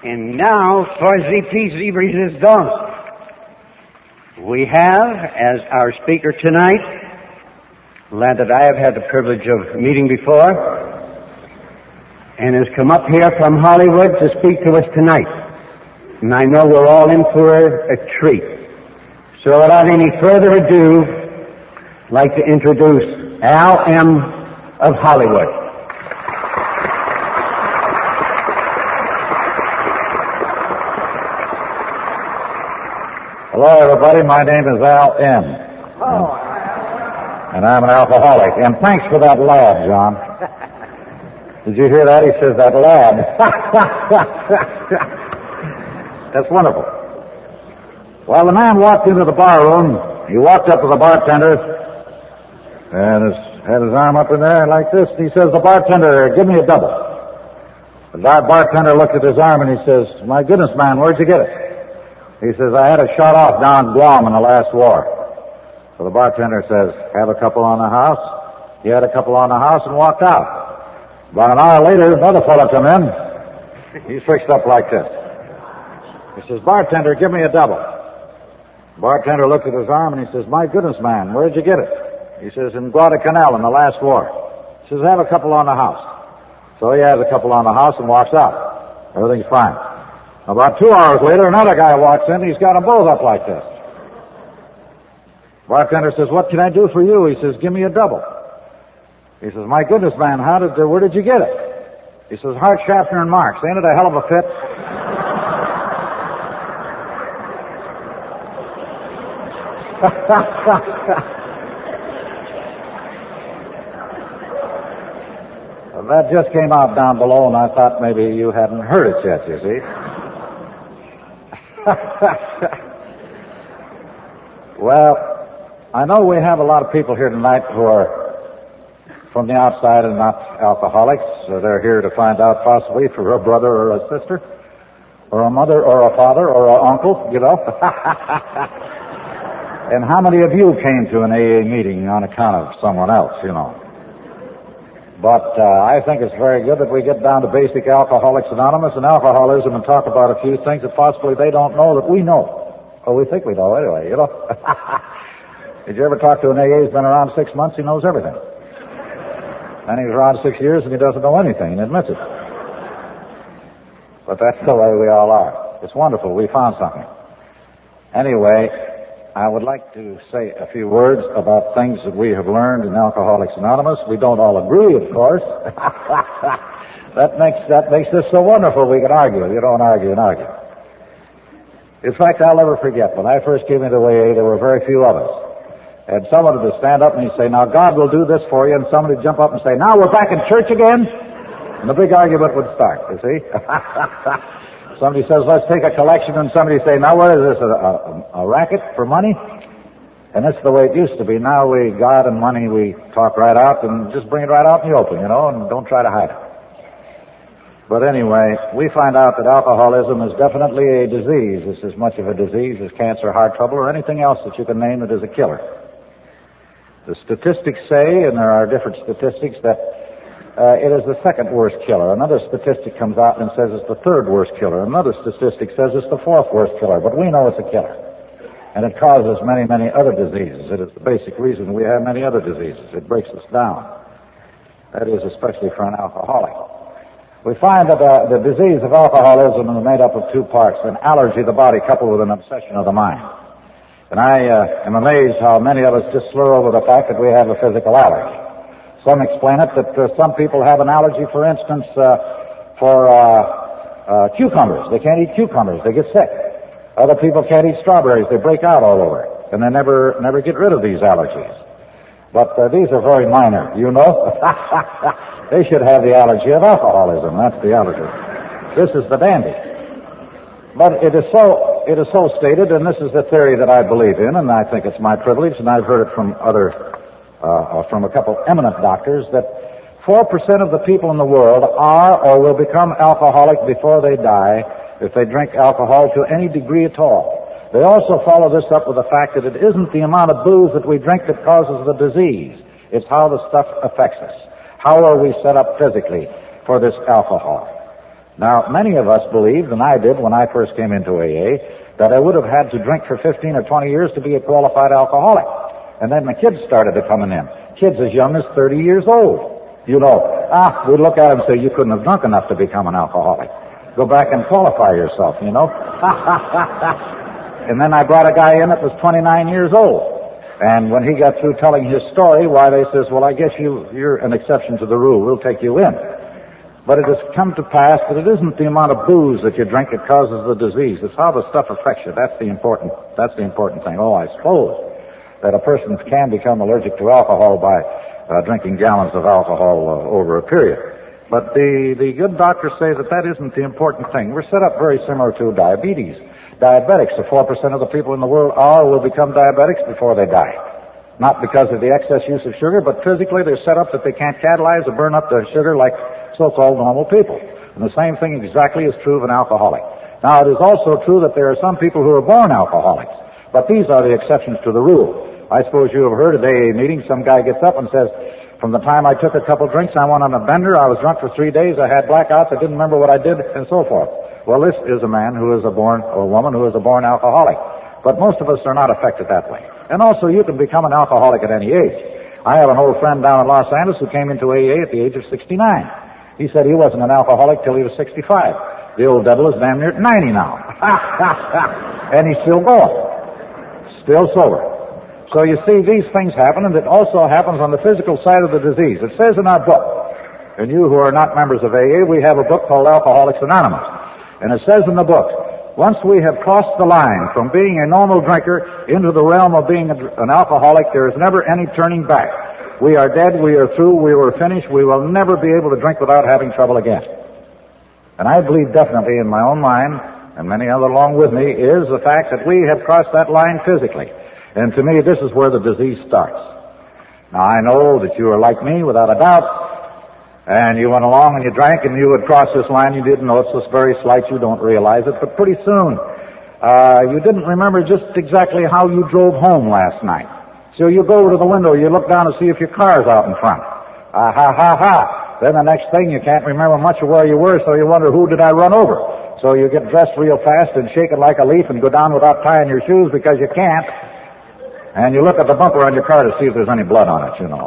And now for the peace resistance. We have, as our speaker tonight, a lad that I have had the privilege of meeting before, and has come up here from Hollywood to speak to us tonight. And I know we're all in for a treat. So without any further ado, I'd like to introduce Al M. of Hollywood. Hello, everybody. My name is Al M. And I'm an alcoholic. And thanks for that lad, John. Did you hear that? He says, that lad. That's wonderful. Well, the man walked into the bar room. He walked up to the bartender and had his arm up in there like this. And he says, the bartender, give me a double. The bartender looked at his arm and he says, my goodness, man, where'd you get it? He says, I had it shot off down Guam in the last war. So the bartender says, have a couple on the house? He had a couple on the house and walked out. About an hour later, another fellow come in. He's fixed up like this. He says, bartender, give me a double. The bartender looked at his arm and he says, my goodness, man, where'd you get it? He says, in Guadalcanal in the last war. He says, have a couple on the house. So he has a couple on the house and walks out. Everything's fine. About 2 hours later, another guy walks in. He's got them both up like this. Bartender says, what can I do for you? He says, give me a double. He says, my goodness, man, where did you get it? He says, Hart, Schaffner, and Marx. Ain't it a hell of a fit? Well, that just came out down below, and I thought maybe you hadn't heard it yet, you see. Well, I know we have a lot of people here tonight who are from the outside and not alcoholics. So they're here to find out possibly for a brother or a sister, or a mother or a father or an uncle, you know. And how many of you came to an AA meeting on account of someone else, you know? But I think it's very good that we get down to basic Alcoholics Anonymous and alcoholism and talk about a few things that possibly they don't know that we know. Or we think we know anyway, you know. Did you ever talk to an AA who's been around 6 months? He knows everything. And he's around 6 years and he doesn't know anything and admits it. But that's the way we all are. It's wonderful. We found something. Anyway, I would like to say a few words about things that we have learned in Alcoholics Anonymous. We don't all agree, of course. That makes this so wonderful we can argue. You don't argue and argue. In fact, I'll never forget, when I first came into AA, there were very few of us. And someone would stand up and he'd say, now God will do this for you, and somebody would jump up and say, now we're back in church again? And the big argument would start, you see? Somebody says, let's take a collection, and somebody say, now what is this, a racket for money? And that's the way it used to be. Now God and money, we talk right out and just bring it right out in the open, you know, and don't try to hide it. But anyway, we find out that alcoholism is definitely a disease. It's as much of a disease as cancer, heart trouble, or anything else that you can name that is a killer. The statistics say, and there are different statistics, that it is the second worst killer. Another statistic comes out and says it's the third worst killer. Another statistic says it's the fourth worst killer. But we know it's a killer. And it causes many, many other diseases. It is the basic reason we have many other diseases. It breaks us down. That is, especially for an alcoholic. We find that the disease of alcoholism is made up of two parts: an allergy of the body coupled with an obsession of the mind. And I am amazed how many of us just slur over the fact that we have a physical allergy. Some explain it that some people have an allergy, for instance, for cucumbers. They can't eat cucumbers. They get sick. Other people can't eat strawberries. They break out all over. And they never get rid of these allergies. But these are very minor, you know. They should have the allergy of alcoholism. That's the allergy. This is the dandy. But it is so stated, and this is the theory that I believe in, and I think it's my privilege, and I've heard it from from a couple eminent doctors, that 4% of the people in the world are or will become alcoholic before they die if they drink alcohol to any degree at all. They also follow this up with the fact that it isn't the amount of booze that we drink that causes the disease. It's how the stuff affects us. How are we set up physically for this alcohol? Now, many of us believed, and I did when I first came into AA, that I would have had to drink for 15 or 20 years to be a qualified alcoholic. And then the kids started coming in. Kids as young as 30 years old. You know, we'd look at them and say, you couldn't have drunk enough to become an alcoholic. Go back and qualify yourself, you know. And then I brought a guy in that was 29 years old. And when he got through telling his story, why, they says, well, I guess you're an exception to the rule. We'll take you in. But it has come to pass that it isn't the amount of booze that you drink that causes the disease. It's how the stuff affects you. That's the important thing. Oh, I suppose that a person can become allergic to alcohol by drinking gallons of alcohol over a period. But the good doctors say that isn't the important thing. We're set up very similar to diabetes. Diabetics, the 4% of the people in the world will become diabetics before they die. Not because of the excess use of sugar, but physically they're set up that they can't catalyze or burn up the sugar like so-called normal people. And the same thing exactly is true of an alcoholic. Now, it is also true that there are some people who are born alcoholics, but these are the exceptions to the rule. I suppose you have heard at AA meeting, some guy gets up and says, from the time I took a couple drinks, I went on a bender, I was drunk for 3 days, I had blackouts, I didn't remember what I did, and so forth. Well, this is a man who is a woman who is a born alcoholic. But most of us are not affected that way. And also, you can become an alcoholic at any age. I have an old friend down in Los Angeles who came into AA at the age of 69. He said he wasn't an alcoholic till he was 65. The old devil is damn near 90 now. And he's still going. Still sober. So you see, these things happen, and it also happens on the physical side of the disease. It says in our book, and you who are not members of AA, we have a book called Alcoholics Anonymous. And it says in the book, once we have crossed the line from being a normal drinker into the realm of being an alcoholic, there is never any turning back. We are dead, we are through, we were finished, we will never be able to drink without having trouble again. And I believe definitely in my own mind, and many others along with me, is the fact that we have crossed that line physically. And to me, this is where the disease starts. Now, I know that you are like me, without a doubt, and you went along and you drank and you would cross this line, you didn't know it's this very slight, you don't realize it, but pretty soon, you didn't remember just exactly how you drove home last night. So you go to the window, you look down to see if your car's out in front. Then the next thing, you can't remember much of where you were, so you wonder, who did I run over? So you get dressed real fast and shake it like a leaf and go down without tying your shoes because you can't. And you look at the bumper on your car to see if there's any blood on it, you know.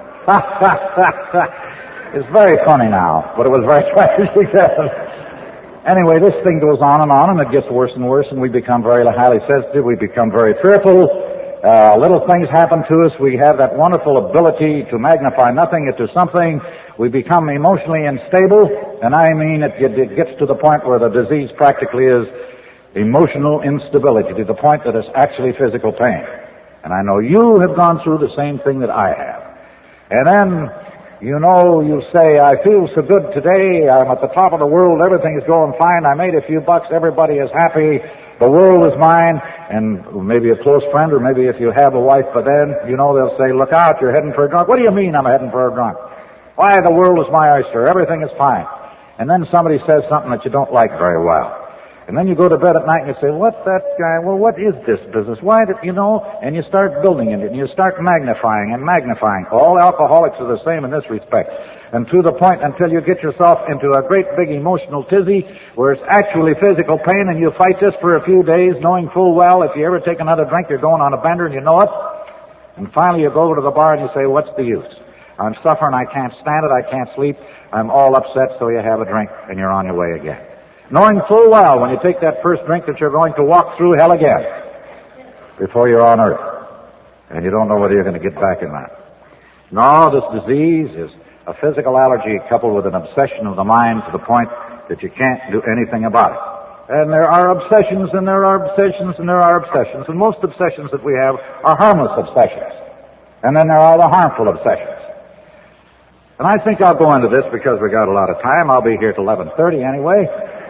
It's very funny now, but it was very tragic then. Anyway, this thing goes on, and it gets worse and worse, and we become very highly sensitive, we become very fearful. Little things happen to us. We have that wonderful ability to magnify nothing into something. We become emotionally unstable, and I mean it gets to the point where the disease practically is emotional instability, to the point that it's actually physical pain. And I know you have gone through the same thing that I have. And then, you know, you say, I feel so good today, I'm at the top of the world, everything is going fine, I made a few bucks, everybody is happy, the world is mine, and maybe a close friend, or maybe if you have a wife, but then, you know, they'll say, look out, you're heading for a drunk. What do you mean I'm heading for a drunk? Why, the world is my oyster, everything is fine. And then somebody says something that you don't like very well. And then you go to bed at night and you say, what is this business? Why did, you know, and you start building it, and you start magnifying and magnifying. All alcoholics are the same in this respect. And to the point until you get yourself into a great big emotional tizzy where it's actually physical pain, and you fight this for a few days knowing full well if you ever take another drink, you're going on a bender and you know it. And finally you go over to the bar and you say, what's the use? I'm suffering, I can't stand it, I can't sleep, I'm all upset, so you have a drink and you're on your way again. Knowing full well when you take that first drink that you're going to walk through hell again before you're on earth. And you don't know whether you're going to get back or not. No, this disease is a physical allergy coupled with an obsession of the mind to the point that you can't do anything about it. And there are obsessions, and there are obsessions, and there are obsessions. And most obsessions that we have are harmless obsessions. And then there are the harmful obsessions. And I think I'll go into this because we got a lot of time. I'll be here till 11:30 anyway.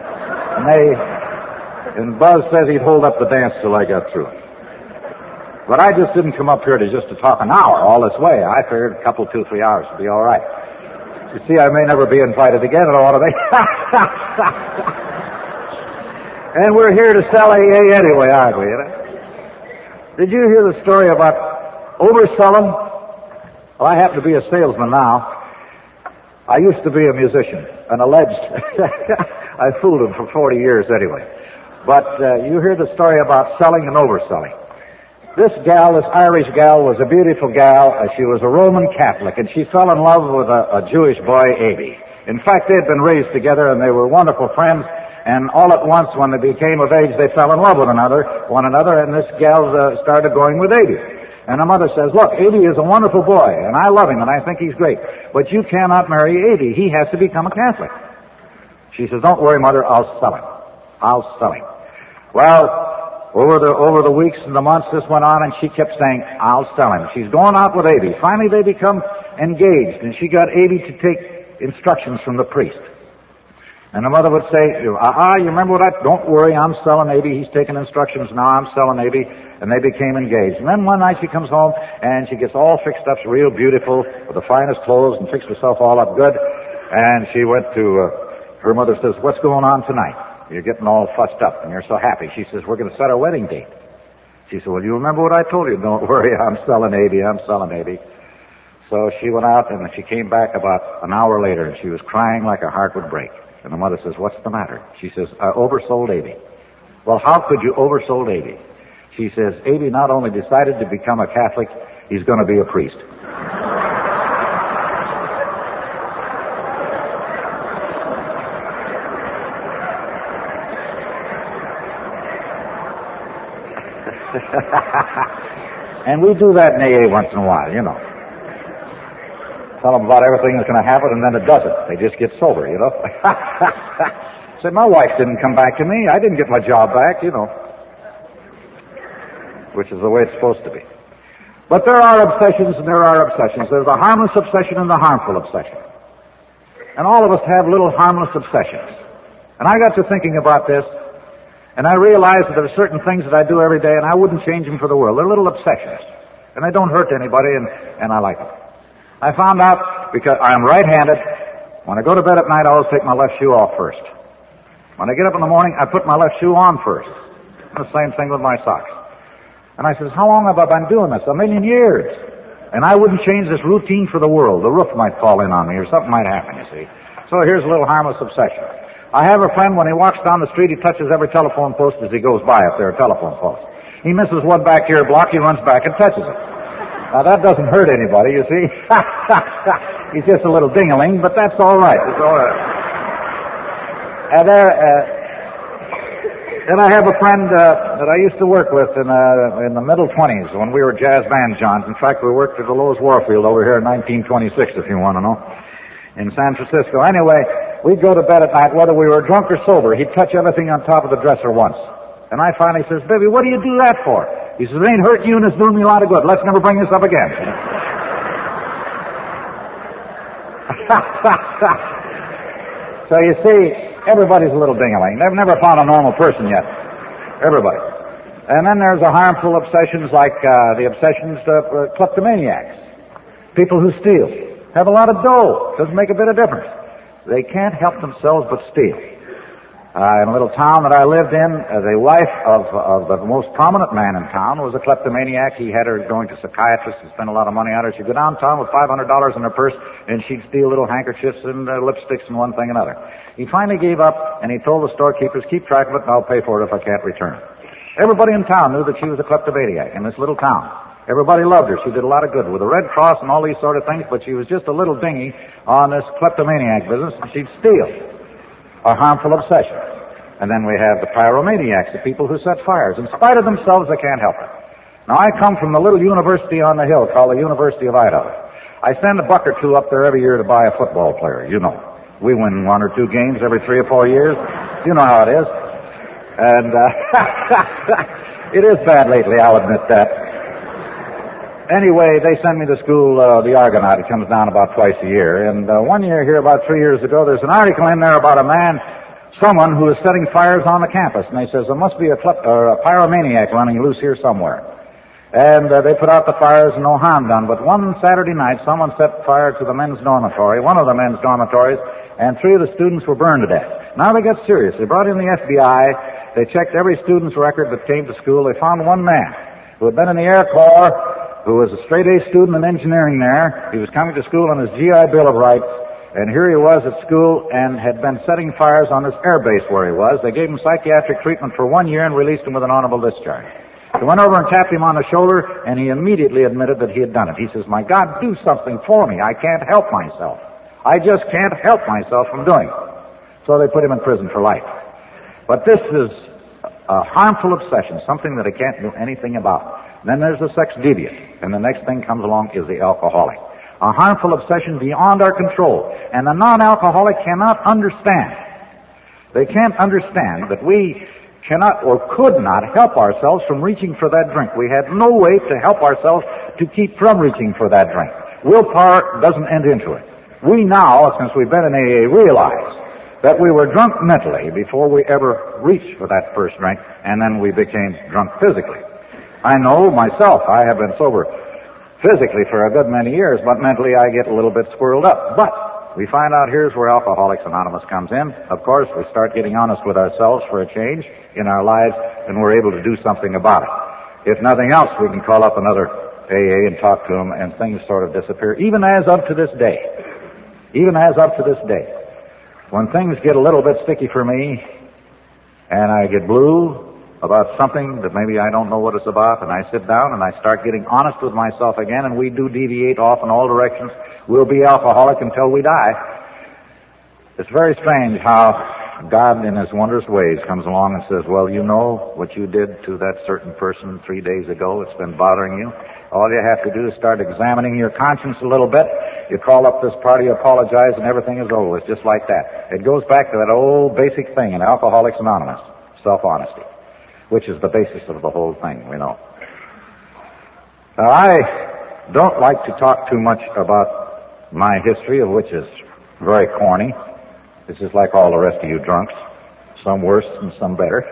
And Buzz says he'd hold up the dance till I got through. But I just didn't come up here to talk an hour all this way. I figured a couple, 2-3 hours would be all right. You see, I may never be invited again, and I want to be. And we're here to sell AA anyway, aren't we? You know? Did you hear the story about overselling? Well, I happen to be a salesman now. I used to be a musician, an alleged. I fooled him for 40 years anyway. But you hear the story about selling and overselling. This gal, this Irish gal, was a beautiful gal. She was a Roman Catholic, and she fell in love with a Jewish boy, Aby. In fact, they had been raised together, and they were wonderful friends. And all at once, when they became of age, they fell in love with one another, and this gal started going with Aby. And her mother says, look, Aby is a wonderful boy, and I love him, and I think he's great. But you cannot marry Aby. He has to become a Catholic. She says, don't worry, Mother, I'll sell him. I'll sell him. Well, over the weeks and the months this went on, and she kept saying, I'll sell him. She's going out with Aby. Finally, they become engaged, and she got Aby to take instructions from the priest. And the mother would say, you remember what don't worry, I'm selling Aby. He's taking instructions now, I'm selling Aby. And they became engaged. And then one night she comes home, and she gets all fixed up, real beautiful, with the finest clothes, and fixed herself all up good. And she went to, her mother says, what's going on tonight? You're getting all fussed up, and you're so happy. She says, we're going to set our wedding date. She said, well, you remember what I told you? Don't worry, I'm selling Aby, I'm selling Aby. So she went out, and she came back about an hour later, and she was crying like her heart would break. And the mother says, what's the matter? She says, I oversold Aby. Well, how could you oversold Aby? She says, Aby not only decided to become a Catholic, he's going to be a priest. And we do that in AA once in a while, you know. Tell them about everything that's going to happen, and then it doesn't. They just get sober, you know. Said, my wife didn't come back to me. I didn't get my job back, you know. Which is the way it's supposed to be. But there are obsessions and there are obsessions. There's a harmless obsession and the harmful obsession. And all of us have little harmless obsessions. And I got to thinking about this, and I realized that there are certain things that I do every day, and I wouldn't change them for the world. They're little obsessions. And they don't hurt anybody, and I like them. I found out, because I'm right-handed, when I go to bed at night, I always take my left shoe off first. When I get up in the morning, I put my left shoe on first. And the same thing with my socks. And I says, how long have I been doing this? 1 million years. And I wouldn't change this routine for the world. The roof might fall in on me or something might happen, you see. So here's a little harmless obsession. I have a friend, when he walks down the street, he touches every telephone post as he goes by up there, a telephone post. He misses one back here block, he runs back and touches it. Now that doesn't hurt anybody, you see. He's just a little ding-a-ling, but that's all right. It's all right. And then I have a friend that I used to work with in the middle 20s when we were jazz band johns. In fact, we worked at the Lowe's Warfield over here in 1926, if you want to know, in San Francisco. Anyway, we'd go to bed at night, whether we were drunk or sober. He'd touch everything on top of the dresser once. And I finally says, baby, what do you do that for? He says, it ain't hurting you and it's doing me a lot of good. Let's never bring this up again. So you see, everybody's a little ding-a-ling. They've never found a normal person yet. Everybody. And then there's the harmful obsessions like the obsessions of kleptomaniacs. People who steal. Have a lot of dough. Doesn't make a bit of difference. They can't help themselves but steal. In a little town that I lived in, the wife of the most prominent man in town was a kleptomaniac. He had her going to psychiatrists and spend a lot of money on her. She'd go downtown with $500 in her purse, and she'd steal little handkerchiefs and lipsticks and one thing and another. He finally gave up, and he told the storekeepers, keep track of it, and I'll pay for it if I can't return it. Everybody in town knew that she was a kleptomaniac in this little town. Everybody loved her. She did a lot of good with the Red Cross and all these sort of things, but she was just a little dingy on this kleptomaniac business, and she'd steal. A harmful obsession. And then we have the pyromaniacs, the people who set fires. In spite of themselves, they can't help it. Now, I come from the little university on the hill called the University of Idaho. I send a buck or two up there every year to buy a football player, you know. We win 1 or 2 games every 3 or 4 years. You know how it is. And it is bad lately, I'll admit that. Anyway, they send me to school, the Argonaut. It comes down about twice a year. And one year here, about 3 years ago, there's an article in there about someone who is setting fires on the campus. And they says there must be a pyromaniac running loose here somewhere. And they put out the fires and no harm done. But one Saturday night, someone set fire to the men's dormitory, one of the men's dormitories, and 3 of the students were burned to death. Now they got serious. They brought in the FBI. They checked every student's record that came to school. They found one man who had been in the Air Corps, who was a straight-A student in engineering there. He was coming to school on his GI Bill of Rights, And here he was at school and had been setting fires on this air base where he was. They gave him psychiatric treatment for 1 year and released him with an honorable discharge. They went over and tapped him on the shoulder, and he immediately admitted that he had done it. He says, "My God, do something for me. I can't help myself. I just can't help myself from doing it." So they put him in prison for life. But this is a harmful obsession, something that he can't do anything about. Then there's the sex deviant, and the next thing comes along is the alcoholic. A harmful obsession beyond our control. And the non-alcoholic cannot understand. They can't understand that we cannot or could not help ourselves from reaching for that drink. We had no way to help ourselves to keep from reaching for that drink. Willpower doesn't enter into it. We now, since we've been in AA, realize that we were drunk mentally before we ever reached for that first drink, and then we became drunk physically. I know myself, I have been sober physically for a good many years, but mentally I get a little bit squirreled up. But we find out here's where Alcoholics Anonymous comes in. Of course, we start getting honest with ourselves for a change in our lives, and we're able to do something about it. If nothing else, we can call up another AA and talk to them, and things sort of disappear, even as up to this day. Even as up to this day. When things get a little bit sticky for me, and I get blue about something that maybe I don't know what it's about, and I sit down and I start getting honest with myself again, and we do deviate off in all directions. We'll be alcoholic until we die. It's very strange how God in his wondrous ways comes along and says, "Well, you know what you did to that certain person 3 days ago. It's been bothering you. All you have to do is start examining your conscience a little bit. You call up this party, apologize, and everything is over. It's just like that." It goes back to that old basic thing in Alcoholics Anonymous, self-honesty, which is the basis of the whole thing, we know. Now, I don't like to talk too much about my history, which is very corny. This is like all the rest of you drunks, some worse and some better.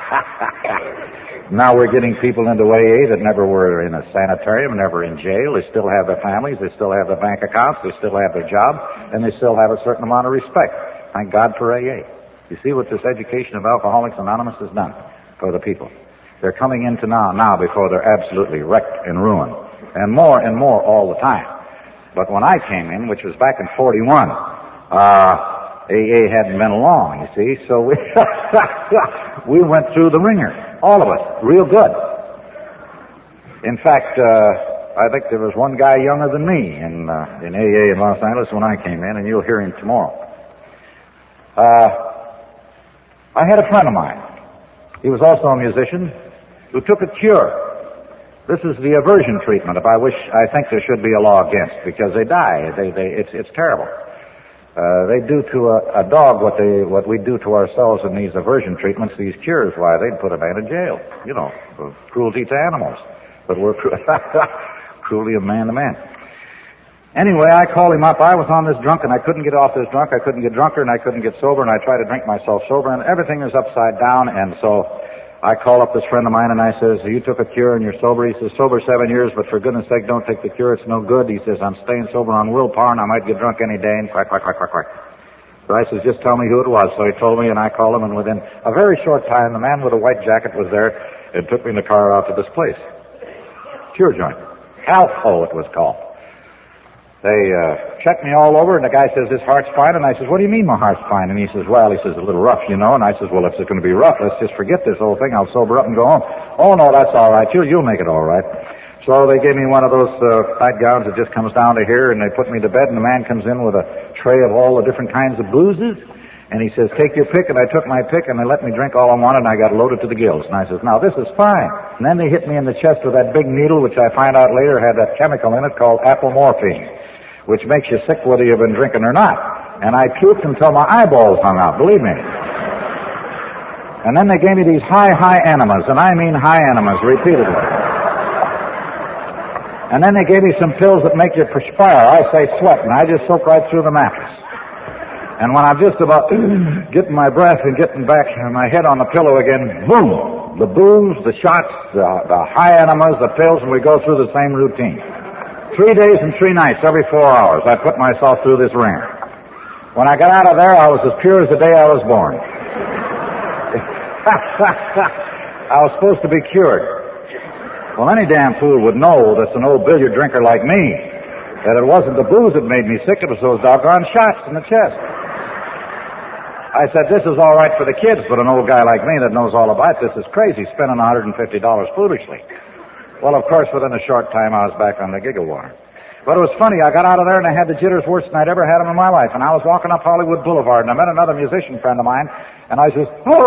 Now we're getting people into AA that never were in a sanitarium, never in jail. They still have their families, they still have their bank accounts, they still have their job, and they still have a certain amount of respect. Thank God for AA. You see what this education of Alcoholics Anonymous has done for the people. They're coming into now before they're absolutely wrecked and ruined. And more all the time. But when I came in, which was back in 41, AA hadn't been along, you see, so we went through the ringer, all of us, real good. In fact, I think there was one guy younger than me in AA in Los Angeles when I came in, and you'll hear him tomorrow. I had a friend of mine. He was also a musician who took a cure. This is the aversion treatment. I think there should be a law against, because they die. It's terrible. They do to a dog what we do to ourselves in these aversion treatments, these cures. Why, they'd put a man in jail, for cruelty to animals. But we're cruelty of man to man. Anyway, I called him up. I was on this drunk, and I couldn't get off this drunk. I couldn't get drunker, and I couldn't get sober, and I tried to drink myself sober, and everything is upside down. And so I call up this friend of mine, and I says, "You took a cure and you're sober?" He says, "Sober 7 years, but for goodness sake, don't take the cure. It's no good." He says, "I'm staying sober on willpower, and I might get drunk any day," and quack, quack, quack, quack, quack. So I says, "Just tell me who it was." So he told me, and I called him, and within a very short time, the man with the white jacket was there and took me in the car out to this place. Cure joint. Alco, it was called. They checked me all over, and the guy says, "His heart's fine." And I says, "What do you mean my heart's fine?" And he says, "Well," he says, "a little rough, And I says, "Well, if it's going to be rough, let's just forget this whole thing. I'll sober up and go home." "Oh, no, that's all right. You'll make it all right." So they gave me one of those nightgowns that just comes down to here, and they put me to bed, and the man comes in with a tray of all the different kinds of boozes, and he says, "Take your pick," and I took my pick, and they let me drink all I wanted, and I got loaded to the gills. And I says, "Now, this is fine." And then they hit me in the chest with that big needle, which I find out later had that chemical in it called apomorphine, which makes you sick whether you've been drinking or not. And I puked until my eyeballs hung out, believe me. And then they gave me these high enemas, and I mean high enemas, repeatedly. And then they gave me some pills that make you perspire, I say sweat, and I just soak right through the mattress. And when I'm just about getting my breath and getting back my head on the pillow again, boom! The booze, the shots, the high enemas, the pills, and we go through the same routine. 3 days and 3 nights, every 4 hours, I put myself through this ringer. When I got out of there, I was as pure as the day I was born. I was supposed to be cured. Well, any damn fool would know that's an old billiard drinker like me that it wasn't the booze that made me sick, it was those doggone shots in the chest. I said, this is all right for the kids, but an old guy like me that knows all about this is crazy, spending $150 foolishly. Well, of course, within a short time, I was back on the giggle water. But it was funny. I got out of there, and I had the jitters worse than I'd ever had them in my life. And I was walking up Hollywood Boulevard, and I met another musician friend of mine, and I says, oh,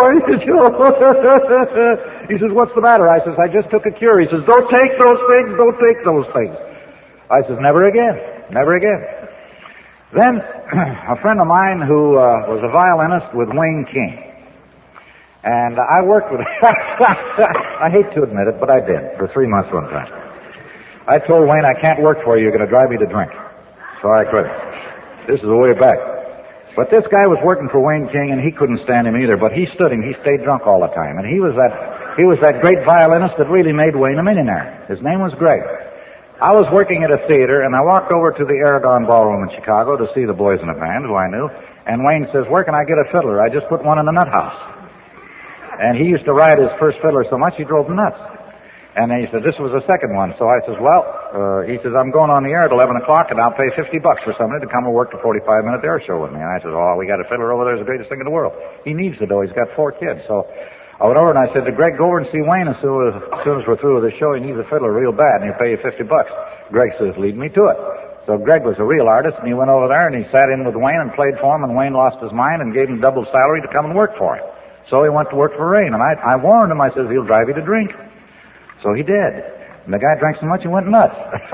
he says, what's the matter? I says, I just took a cure. He says, don't take those things, don't take those things. I says, never again, never again. Then a friend of mine who was a violinist with Wayne King, and I worked with I hate to admit it, but I did, for 3 months one time. I told Wayne, I can't work for you. You're going to drive me to drink. So I quit. This is the way back. But this guy was working for Wayne King, and he couldn't stand him either. But he stood him. He stayed drunk all the time. And he was that great violinist that really made Wayne a millionaire. His name was Greg. I was working at a theater, and I walked over to the Aragon Ballroom in Chicago to see the Boys in the Band, who I knew. And Wayne says, where can I get a fiddler? I just put one in the nut house. And he used to ride his first fiddler so much he drove him nuts. And then he said, this was the second one. So I says, he says, I'm going on the air at 11 o'clock, and I'll pay $50 for somebody to come and work the 45-minute air show with me. And I said, oh, we got a fiddler over there. It's the greatest thing in the world. He needs the dough. He's got 4 kids. So I went over and I said to Greg, go over and see Wayne as soon as we're through with the show. He needs a fiddler real bad, and he'll pay you $50. Greg says, lead me to it. So Greg was a real artist, and he went over there, and he sat in with Wayne and played for him, and Wayne lost his mind and gave him double salary to come and work for him. So he went to work for Rain, and I warned him. I said, he'll drive you to drink. So he did. And the guy drank so much he went nuts.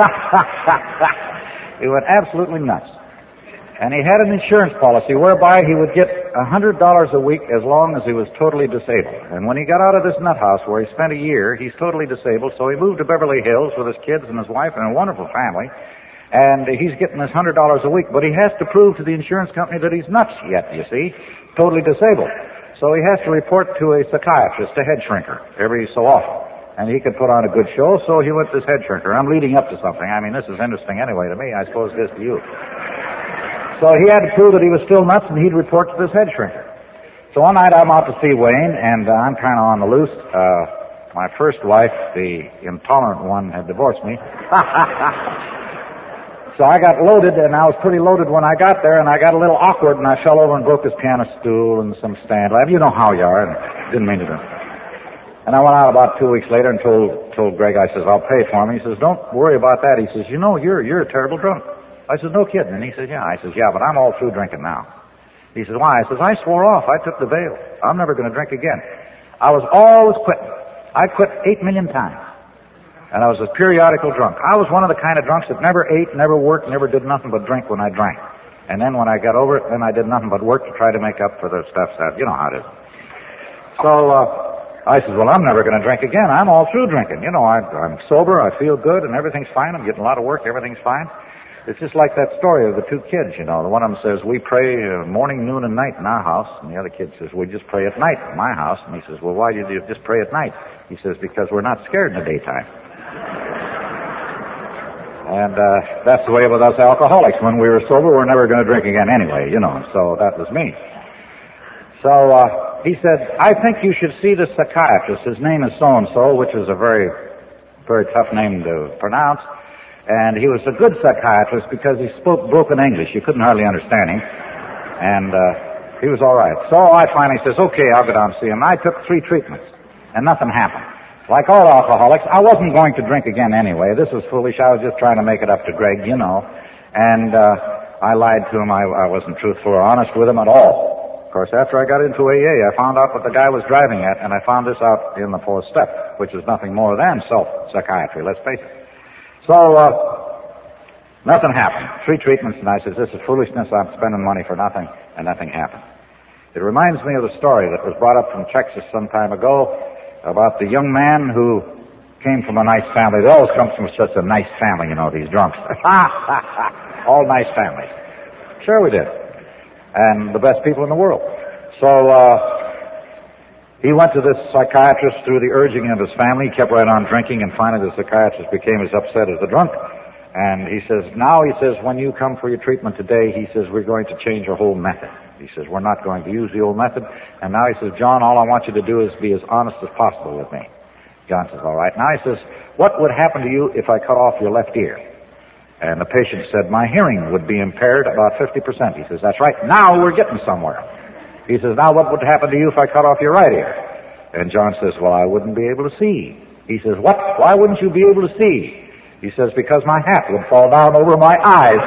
He went absolutely nuts. And he had an insurance policy whereby he would get $100 a week as long as he was totally disabled. And when he got out of this nut house where he spent a year, he's totally disabled, so he moved to Beverly Hills with his kids and his wife and a wonderful family. And he's getting this $100 a week, but he has to prove to the insurance company that he's nuts yet, you see, totally disabled. So he has to report to a psychiatrist, a head shrinker, every so often. And he could put on a good show, so he went to this head shrinker. I'm leading up to something. I mean, this is interesting anyway to me. I suppose it is to you. So he had to prove that he was still nuts, and he'd report to this head shrinker. So one night I'm out to see Wayne, and I'm kind of on the loose. My first wife, the intolerant one, had divorced me. So I got loaded, and I was pretty loaded when I got there, and I got a little awkward, and I fell over and broke his piano stool and some stand lamp. You know how you are, and didn't mean to do it. And I went out about 2 weeks later and told Greg, I says, I'll pay for him. He says, don't worry about that. He says, you know, you're a terrible drunk. I says, no kidding. And he says, yeah. I says, yeah, but I'm all through drinking now. He says, why? I says, I swore off. I took the veil. I'm never going to drink again. I was always quitting. I quit 8 million times. And I was a periodical drunk. I was one of the kind of drunks that never ate, never worked, never did nothing but drink when I drank. And then when I got over it, then I did nothing but work to try to make up for the stuff that, you know how it is. So, I said, well, I'm never going to drink again. I'm all through drinking. You know, I'm sober, I feel good, and everything's fine. I'm getting a lot of work, everything's fine. It's just like that story of the 2 kids, you know. The one of them says, we pray morning, noon, and night in our house. And the other kid says, we just pray at night in my house. And he says, well, why do you just pray at night? He says, because we're not scared in the daytime. And that's the way with us alcoholics. When we were sober, we're never going to drink again anyway, you know. So that was me. So he said, I think you should see the psychiatrist. His name is so-and-so, which is a very, very tough name to pronounce. And he was a good psychiatrist because he spoke broken English. You couldn't hardly understand him. And he was all right. So I finally says, okay, I'll go down and see him. I took 3 treatments, and nothing happened. Like all alcoholics, I wasn't going to drink again anyway. This was foolish. I was just trying to make it up to Greg, you know. And I lied to him. I wasn't truthful or honest with him at all. Of course, after I got into AA, I found out what the guy was driving at, and I found this out in the 4th step, which is nothing more than self-psychiatry, let's face it. So, nothing happened. 3 treatments, and I said, this is foolishness. I'm spending money for nothing, and nothing happened. It reminds me of the story that was brought up from Texas some time ago about the young man who came from a nice family. They always come from such a nice family, you know, these drunks. All nice families. Sure we did. And the best people in the world. So he went to this psychiatrist through the urging of his family. He kept right on drinking, and finally the psychiatrist became as upset as the drunk. And he says, now, he says, when you come for your treatment today, he says, we're going to change your whole method. He says, we're not going to use the old method. And now he says, John, all I want you to do is be as honest as possible with me. John says, all right. Now he says, what would happen to you if I cut off your left ear? And the patient said, my hearing would be impaired about 50%. He says, that's right. Now we're getting somewhere. He says, now what would happen to you if I cut off your right ear? And John says, well, I wouldn't be able to see. He says, what? Why wouldn't you be able to see? He says, because my hat would fall down over my eyes.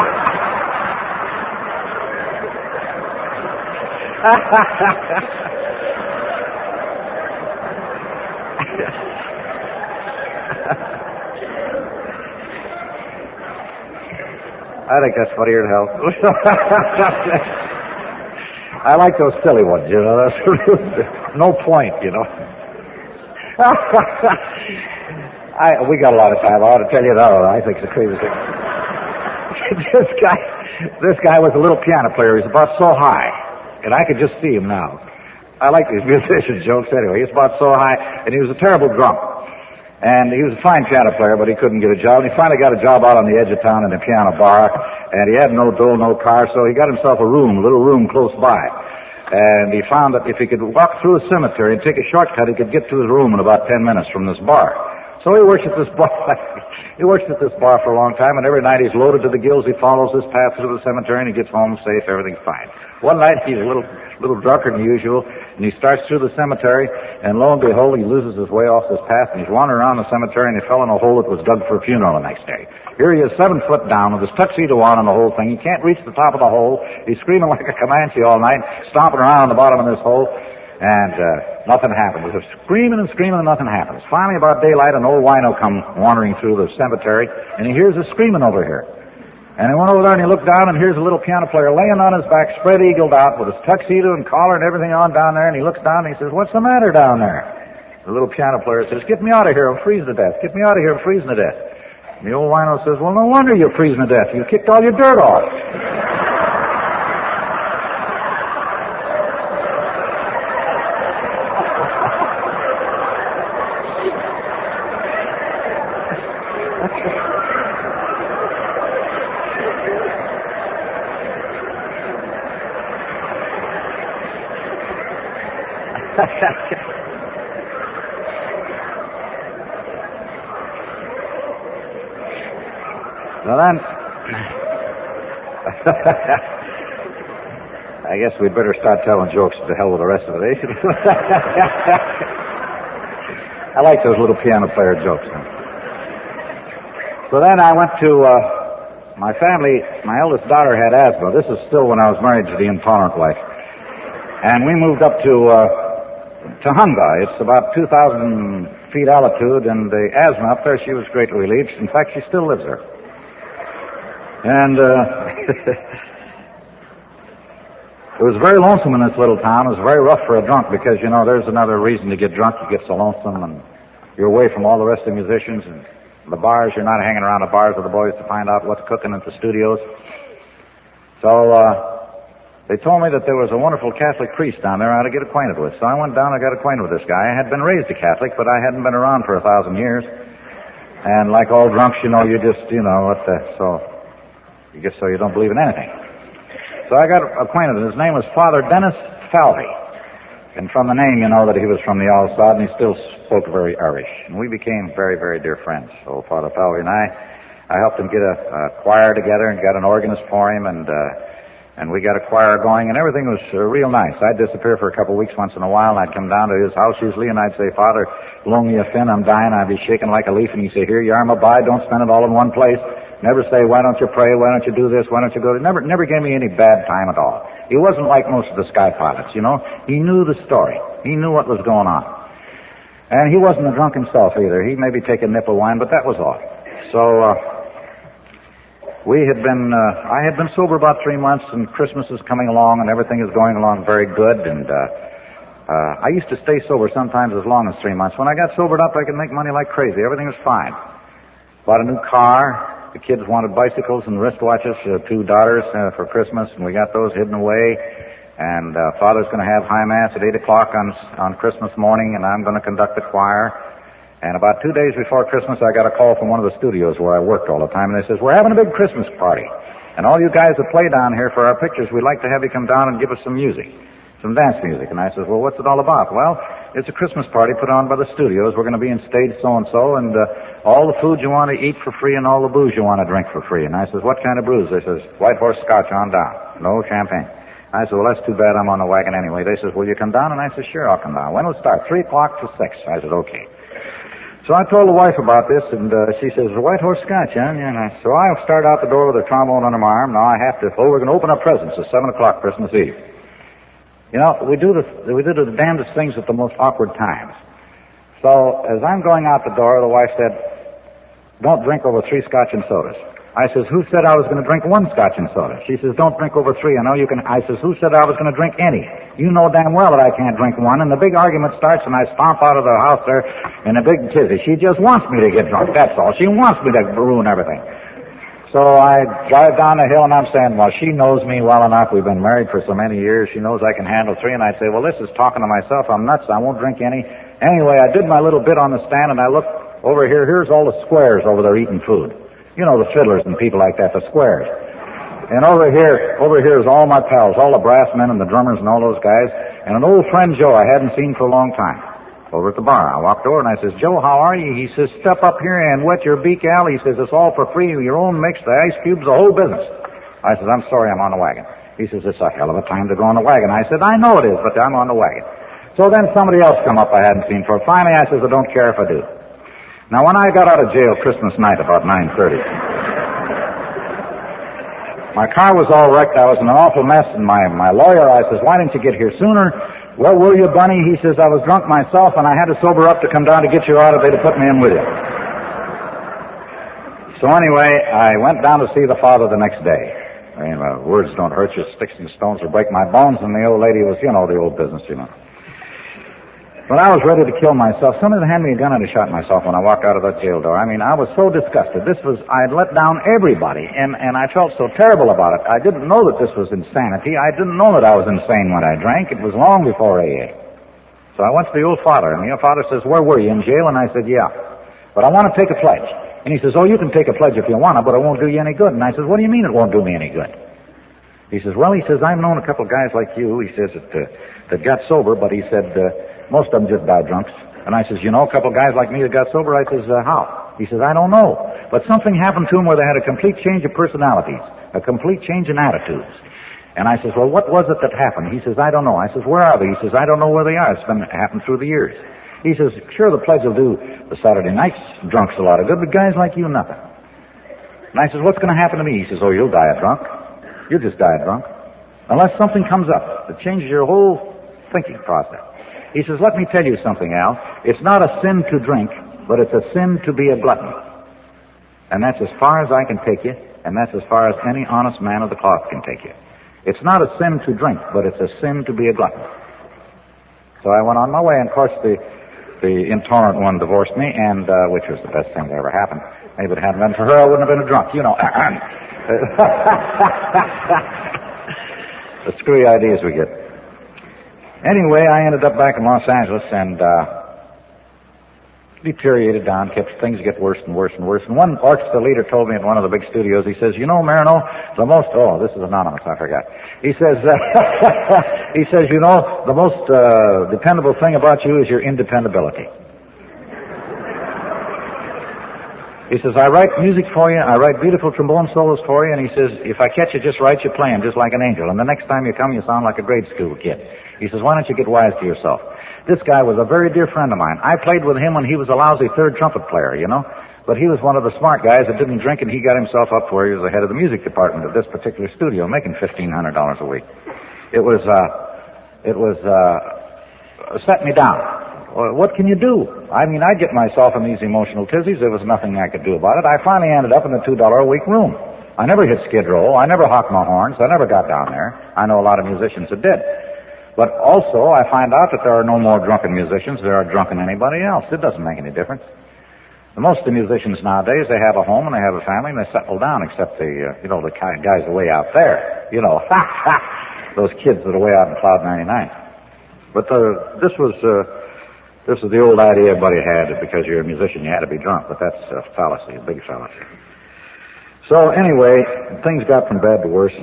I think that's funnier than hell. I like those silly ones, you know. That's no point, you know. We got a lot of time. I ought to tell you that. I think it's the craziest thing. This guy was a little piano player. He's about so high, and I could just see him now. I like these musician jokes anyway. He's about so high, and he was a terrible drunk. And he was a fine piano player, but he couldn't get a job. And he finally got a job out on the edge of town in a piano bar, and he had no dough, no car, so he got himself a little room close by. And he found that if he could walk through a cemetery and take a shortcut, he could get to his room in about 10 minutes from this bar. So he works at this bar. He works at this bar for a long time, and every night he's loaded to the gills. He follows this path through the cemetery, and he gets home safe. Everything's fine. One night he's a little drunker than usual, and he starts through the cemetery, and lo and behold, he loses his way off this path, and he's wandering around the cemetery, and he fell in a hole that was dug for a funeral the next day. Here he is, 7 foot down, with his tuxedo on and the whole thing. He can't reach the top of the hole. He's screaming like a Comanche all night, stomping around on the bottom of this hole, and nothing happens. He's screaming and screaming, and nothing happens. Finally, about daylight, an old wino comes wandering through the cemetery, and he hears us screaming over here. And he went over there, and he looked down, and here's a little piano player laying on his back, spread-eagled out, with his tuxedo and collar and everything on down there, and he looks down, and he says, what's the matter down there? The little piano player says, get me out of here, I'm freezing to death. Get me out of here, I'm freezing to death. And the old wino says, well, no wonder you're freezing to death. You kicked all your dirt off. Well, then, I guess we'd better start telling jokes. To hell with the rest of it, eh? I like those little piano player jokes. So then I went to my family. My eldest daughter had asthma. This is still when I was married to the intolerant wife. And we moved up to Hunga. It's about 2,000 feet altitude, and the asthma up there, she was greatly relieved. In fact, she still lives there. And it was very lonesome in this little town. It was very rough for a drunk because, you know, there's another reason to get drunk. You get so lonesome, and you're away from all the rest of the musicians and the bars. You're not hanging around the bars with the boys to find out what's cooking at the studios. So they told me that there was a wonderful Catholic priest down there I ought to get acquainted with. So I went down and got acquainted with this guy. I had been raised a Catholic, but I hadn't been around for 1,000 years. And like all drunks, you know, you just, you know, you guess so you don't believe in anything. So I got acquainted with him. His name was Father Dennis Falvey. And from the name, you know that he was from the Al-Sad, and he still spoke very Irish. And we became very, very dear friends. So Father Falvey and I helped him get a choir together and got an organist for him, and we got a choir going, and everything was real nice. I'd disappear for a couple of weeks once in a while, and I'd come down to his house usually, and I'd say, Father, loan me a fin, I'm dying. I'd be shaking like a leaf, and he'd say, here you are, my boy, don't spend it all in one place. Never say, why don't you pray, why don't you do this, why don't you go to... Never gave me any bad time at all. He wasn't like most of the sky pilots, you know. He knew the story. He knew what was going on. And he wasn't a drunk himself either. He maybe take a nip of wine, but that was all. So, I had been sober about 3 months, and Christmas is coming along, and everything is going along very good, and I used to stay sober sometimes as long as 3 months. When I got sobered up, I could make money like crazy. Everything was fine. Bought a new car. The kids wanted bicycles and wristwatches, 2 daughters for Christmas, and we got those hidden away. And Father's going to have high mass at 8 o'clock on Christmas morning, and I'm going to conduct the choir. And about 2 days before Christmas, I got a call from one of the studios where I worked all the time, and they says, we're having a big Christmas party. And all you guys that play down here for our pictures, we'd like to have you come down and give us some music, some dance music. And I says, well, what's it all about? Well, it's a Christmas party put on by the studios. We're going to be in stage so-and-so, and all the food you want to eat for free and all the booze you want to drink for free. And I says, what kind of booze? They says, White Horse Scotch on down. No champagne. I said, well, that's too bad. I'm on the wagon anyway. They says, will you come down? And I said, sure, I'll come down. When will it start? 3 o'clock to 6. I said, okay. So I told the wife about this, and she says, White Horse Scotch, huh? And so I start out the door with a trombone under my arm. Now I have to, we're going to open up presents at 7 o'clock Christmas Eve. You know, we do the damnedest things at the most awkward times. So as I'm going out the door, the wife said, don't drink over 3 Scotch and sodas. I says, who said I was going to drink 1 Scotch and soda? She says, don't drink over 3. I know you can. I says, who said I was going to drink any? You know damn well that I can't drink 1. And the big argument starts, and I stomp out of the house there in a big tizzy. She just wants me to get drunk, that's all. She wants me to ruin everything. So I drive down the hill, and I'm saying, well, she knows me well enough. We've been married for so many years. She knows I can handle 3. And I say, well, this is talking to myself. I'm nuts. I won't drink any. Anyway, I did my little bit on the stand, and I looked over here. Here's all the squares over there eating food. You know, the fiddlers and people like that, the squares. And over here is all my pals, all the brass men and the drummers and all those guys, and an old friend, Joe, I hadn't seen for a long time, over at the bar. I walked over and I says, Joe, how are you? He says, step up here and wet your beak, Al. He says, it's all for free, your own mix, the ice cubes, the whole business. I says, I'm sorry, I'm on the wagon. He says, it's a hell of a time to go on the wagon. I said, I know it is, but I'm on the wagon. So then somebody else come up I hadn't seen for. Finally, I says, I don't care if I do. Now, when I got out of jail Christmas night about 9:30, my car was all wrecked. I was in an awful mess, and my lawyer, I says, why didn't you get here sooner? Where were you, Bunny? He says, I was drunk myself, and I had to sober up to come down to get you out of there to put me in with you. So anyway, I went down to see the father the next day. I mean, words don't hurt you. Sticks and stones will break my bones, and the old lady was, you know, the old business, you know. But I was ready to kill myself. Somebody handed me a gun and I shot myself when I walked out of that jail door. I mean, I was so disgusted. I had let down everybody, and I felt so terrible about it. I didn't know that this was insanity. I didn't know that I was insane when I drank. It was long before AA. So I went to the old father, and the old father says, where were you, in jail? And I said, yeah. But I want to take a pledge. And he says, oh, you can take a pledge if you want to, but it won't do you any good. And I said, what do you mean it won't do me any good? He says, well, he says, I've known a couple of guys like you, he says, that got sober, but he said, most of them just died drunks. And I says, you know a couple of guys like me that got sober? I says, how? He says, I don't know. But something happened to them where they had a complete change of personalities, a complete change in attitudes. And I says, well, what was it that happened? He says, I don't know. I says, where are they? He says, I don't know where they are. It's happened through the years. He says, sure, the pledge will do the Saturday nights drunks a lot of good, but guys like you, nothing. And I says, what's going to happen to me? He says, oh, you'll die a drunk. You'll just die a drunk. Unless something comes up that changes your whole thinking process. He says, let me tell you something, Al. It's not a sin to drink, but it's a sin to be a glutton. And that's as far as I can take you, and that's as far as any honest man of the cloth can take you. It's not a sin to drink, but it's a sin to be a glutton. So I went on my way, and of course the intolerant one divorced me, and which was the best thing that ever happened. Maybe if it hadn't been for her, I wouldn't have been a drunk, you know. The screwy ideas we get. Anyway, I ended up back in Los Angeles and deteriorated down, things get worse and worse and worse. And one orchestra leader told me at one of the big studios, he says, you know, Marino, this is anonymous, I forgot. He says, you know, the most dependable thing about you is your independability. He says, I write music for you, I write beautiful trombone solos for you, and he says, if I catch you just right, you play them just like an angel. And the next time you come, you sound like a grade school kid. He says, why don't you get wise to yourself? This guy was a very dear friend of mine. I played with him when he was a lousy third trumpet player, you know. But he was one of the smart guys that didn't drink, and he got himself up to where he was the head of the music department of this particular studio, making $1,500 a week. It was set me down. What can you do? I mean, I'd get myself in these emotional tizzies. There was nothing I could do about it. I finally ended up in the $2 a week room. I never hit Skid Row. I never hocked my horns. I never got down there. I know a lot of musicians that did. But also, I find out that there are no more drunken musicians there are drunken anybody else. It doesn't make any difference. Most of the musicians nowadays, they have a home and they have a family and they settle down, except the guys away out there. You know, those kids that are way out in Cloud 99. But this was the old idea everybody had that because you're a musician you had to be drunk, but that's a fallacy, a big fallacy. So anyway, things got from bad to worse,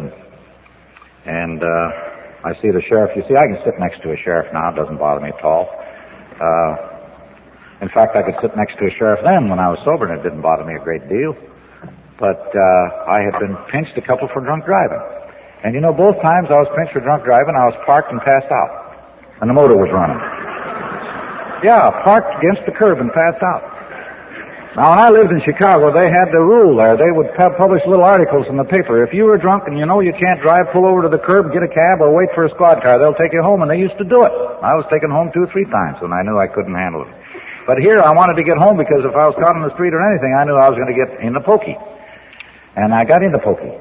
and I see the sheriff. You see, I can sit next to a sheriff now. It doesn't bother me at all. In fact, I could sit next to a sheriff then when I was sober, and it didn't bother me a great deal. But I had been pinched a couple for drunk driving. And you know, both times I was pinched for drunk driving, I was parked and passed out. And the motor was running. Yeah, parked against the curb and passed out. Now, when I lived in Chicago, they had the rule there. They would publish little articles in the paper. If you were drunk and you know you can't drive, pull over to the curb, get a cab, or wait for a squad car. They'll take you home, and they used to do it. I was taken home 2 or 3 times when I knew I couldn't handle it. But here, I wanted to get home because if I was caught on the street or anything, I knew I was going to get in the pokey. And I got in the pokey.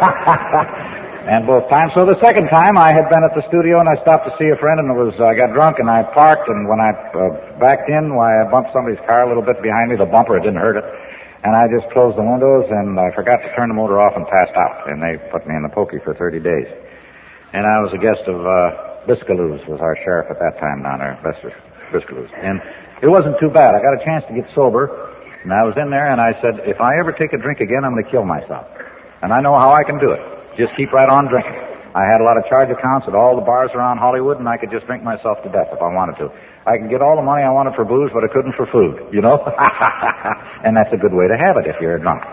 And both times. So the second time, I had been at the studio, and I stopped to see a friend, and I got drunk, and I parked, and when I backed in, I bumped somebody's car a little bit behind me, the bumper, it didn't hurt it, and I just closed the windows, and I forgot to turn the motor off and passed out, and they put me in the pokey for 30 days. And I was a guest of Biscaloo's, was our sheriff at that time down there, Biscaloo's. And it wasn't too bad. I got a chance to get sober, and I was in there, and I said, if I ever take a drink again, I'm going to kill myself. And I know how I can do it. Just keep right on drinking. I had a lot of charge accounts at all the bars around Hollywood, and I could just drink myself to death if I wanted to. I could get all the money I wanted for booze, but I couldn't for food, you know? And that's a good way to have it if you're a drunk.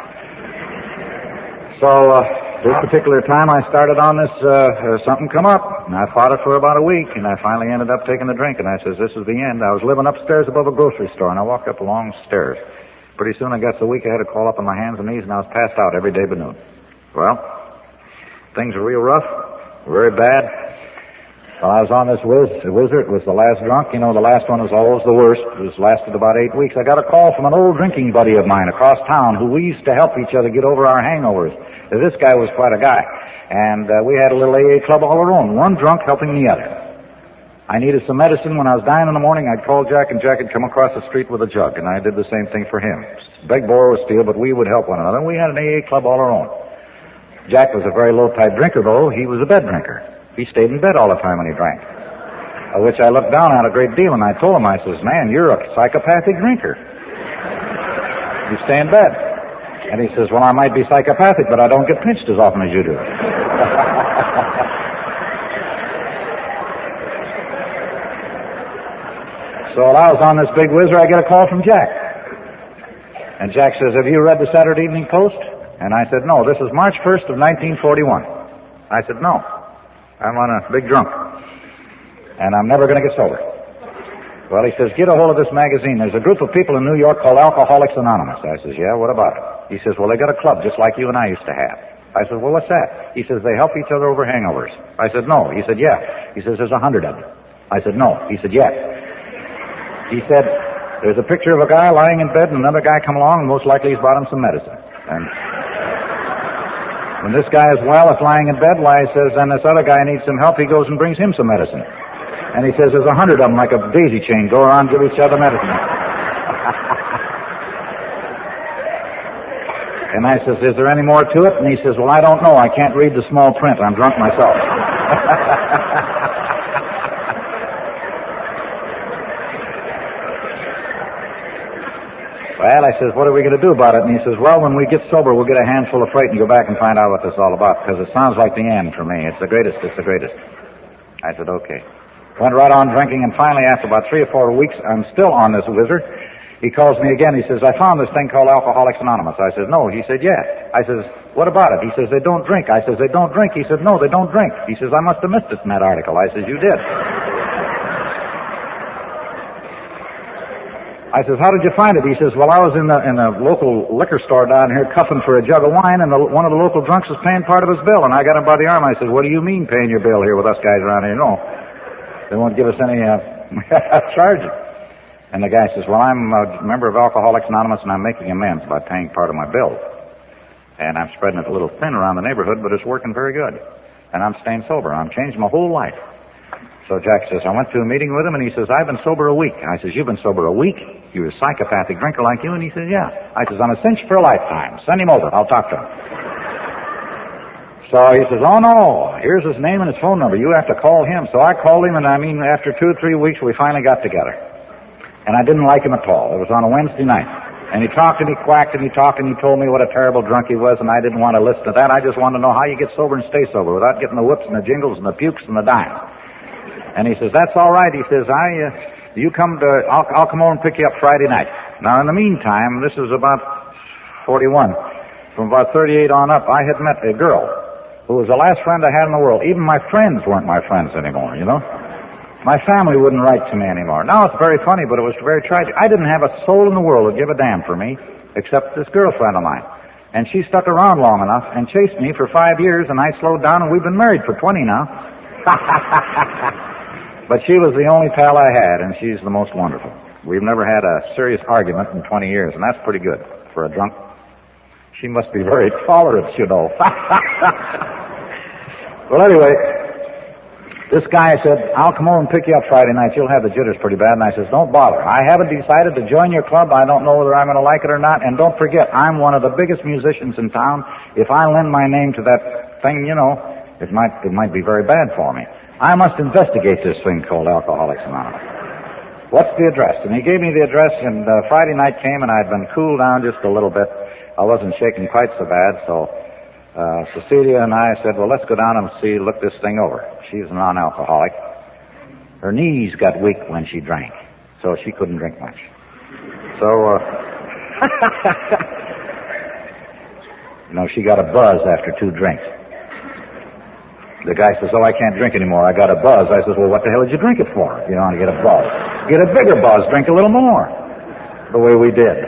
So, this particular time I started on this, something come up, and I fought it for about a week, and I finally ended up taking a drink, and I says, this is the end. I was living upstairs above a grocery store, and I walked up the long stairs. Pretty soon I got so weak I had to crawl up on my hands and knees, and I was passed out every day but noon. Well, things were real rough, very bad. While I was on this whizzer, it was the last drunk. You know, the last one was always the worst. It lasted about 8 weeks. I got a call from an old drinking buddy of mine across town who we used to help each other get over our hangovers. This guy was quite a guy. And we had a little AA club all our own, one drunk helping the other. I needed some medicine. When I was dying in the morning, I'd call Jack, and Jack would come across the street with a jug, and I did the same thing for him. Beg, borrow, or steal, but we would help one another. And we had an AA club all our own. Jack was a very low-type drinker, though. He was a bed drinker. He stayed in bed all the time when he drank, which I looked down on a great deal, and I told him, I says, man, you're a psychopathic drinker. You stay in bed. And he says, well, I might be psychopathic, but I don't get pinched as often as you do. So while I was on this big whizzer, I get a call from Jack. And Jack says, have you read the Saturday Evening Post? And I said, no, this is March 1st of 1941. I said, no, I'm on a big drunk, and I'm never going to get sober. Well, he says, get a hold of this magazine. There's a group of people in New York called Alcoholics Anonymous. I says, yeah, what about it? He says, well, they got a club just like you and I used to have. I said, well, what's that? He says, they help each other over hangovers. I said, no. He said, yeah. He says, there's 100 of them. I said, no. He said, yes. He said, there's a picture of a guy lying in bed, and another guy come along, and most likely he's bought him some medicine. And when this guy is lying in bed, he says, and this other guy needs some help, he goes and brings him some medicine. And he says, there's 100 of them like a daisy chain, go around and give each other medicine. And I says, is there any more to it? And he says, well, I don't know. I can't read the small print. I'm drunk myself. Well, I says, what are we going to do about it? And he says, well, when we get sober, we'll get a handful of freight and go back and find out what this is all about, because it sounds like the end for me. It's the greatest. It's the greatest. I said, okay. Went right on drinking, and finally, after about 3 or 4 weeks, I'm still on this whizzer. He calls me again. He says, I found this thing called Alcoholics Anonymous. I says, no. He said, yeah. I says, what about it? He says, they don't drink. I says, they don't drink. He said, no, they don't drink. He says, I must have missed it in that article. I says, you did. I says, how did you find it? He says, well, I was in the local liquor store down here cuffing for a jug of wine, and one of the local drunks was paying part of his bill, and I got him by the arm. I said, what do you mean paying your bill here with us guys around here? No, they won't give us any charge. And the guy says, well, I'm a member of Alcoholics Anonymous, and I'm making amends by paying part of my bill. And I'm spreading it a little thin around the neighborhood, but it's working very good. And I'm staying sober. I'm changing my whole life. So Jack says, I went to a meeting with him, and he says, I've been sober a week. I says, you've been sober a week? You're a psychopathic drinker like you? And he says, yeah. I says, on a cinch for a lifetime. Send him over. I'll talk to him. So he says, oh, no. Here's his name and his phone number. You have to call him. So I called him, and after 2 or 3 weeks, we finally got together. And I didn't like him at all. It was on a Wednesday night. And he talked and he quacked and he talked and he told me what a terrible drunk he was, and I didn't want to listen to that. I just wanted to know how you get sober and stay sober without getting the whips and the jingles and the pukes and the dimes. And he says, that's all right. He says, You come to, I'll come over and pick you up Friday night. Now, in the meantime, this is about 41. From about 38 on up, I had met a girl who was the last friend I had in the world. Even my friends weren't my friends anymore, you know. My family wouldn't write to me anymore. Now it's very funny, but it was very tragic. I didn't have a soul in the world that give a damn for me, except this girlfriend of mine. And she stuck around long enough and chased me for 5 years, and I slowed down, and we've been married for 20 now. But she was the only pal I had, and she's the most wonderful. We've never had a serious argument in 20 years, and that's pretty good for a drunk. She must be very tolerant, you know. Well, anyway, this guy said, I'll come over and pick you up Friday night. You'll have the jitters pretty bad. And I says, don't bother. I haven't decided to join your club. I don't know whether I'm going to like it or not. And don't forget, I'm one of the biggest musicians in town. If I lend my name to that thing, you know, it might be very bad for me. I must investigate this thing called Alcoholics Anonymous. What's the address? And he gave me the address, and Friday night came, and I'd been cooled down just a little bit. I wasn't shaking quite so bad, so Cecilia and I said, well, let's go down and look this thing over. She's a non-alcoholic. Her knees got weak when she drank, so she couldn't drink much. So, she got a buzz after 2 drinks. The guy says, oh, I can't drink anymore. I got a buzz. I says, well, what the hell did you drink it for? If you want to get a buzz. Get a bigger buzz. Drink a little more. The way we did.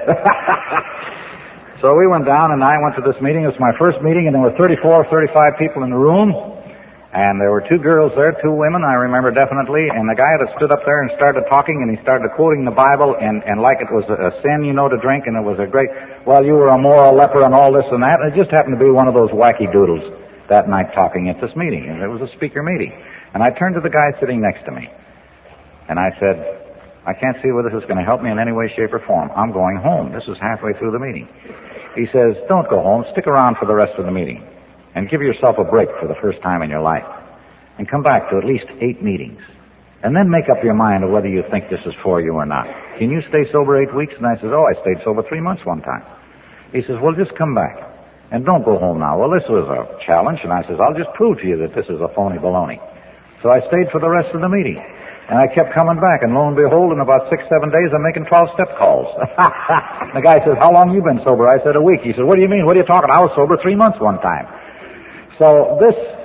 So we went down, and I went to this meeting. It was my first meeting, and there were 34 or 35 people in the room. And there were 2 girls there, 2 women, I remember definitely. And the guy that stood up there and started talking, and he started quoting the Bible, and like it was a sin, to drink, and it was a great, well, you were a moral leper and all this and that. And it just happened to be one of those wacky doodles that night talking at this meeting. And it was a speaker meeting. And I turned to the guy sitting next to me. And I said, I can't see where this is going to help me in any way, shape, or form. I'm going home. This is halfway through the meeting. He says, don't go home. Stick around for the rest of the meeting. And give yourself a break for the first time in your life. And come back to at least 8 meetings. And then make up your mind of whether you think this is for you or not. Can you stay sober 8 weeks? And I says, oh, I stayed sober 3 months one time. He says, well, just come back. And don't go home now. Well, this was a challenge. And I says, I'll just prove to you that this is a phony baloney. So I stayed for the rest of the meeting. And I kept coming back. And lo and behold, in about 6-7 days, I'm making 12-step calls. The guy says, how long you been sober? I said, a week. He said, what do you mean? What are you talking? I was sober 3 months one time. So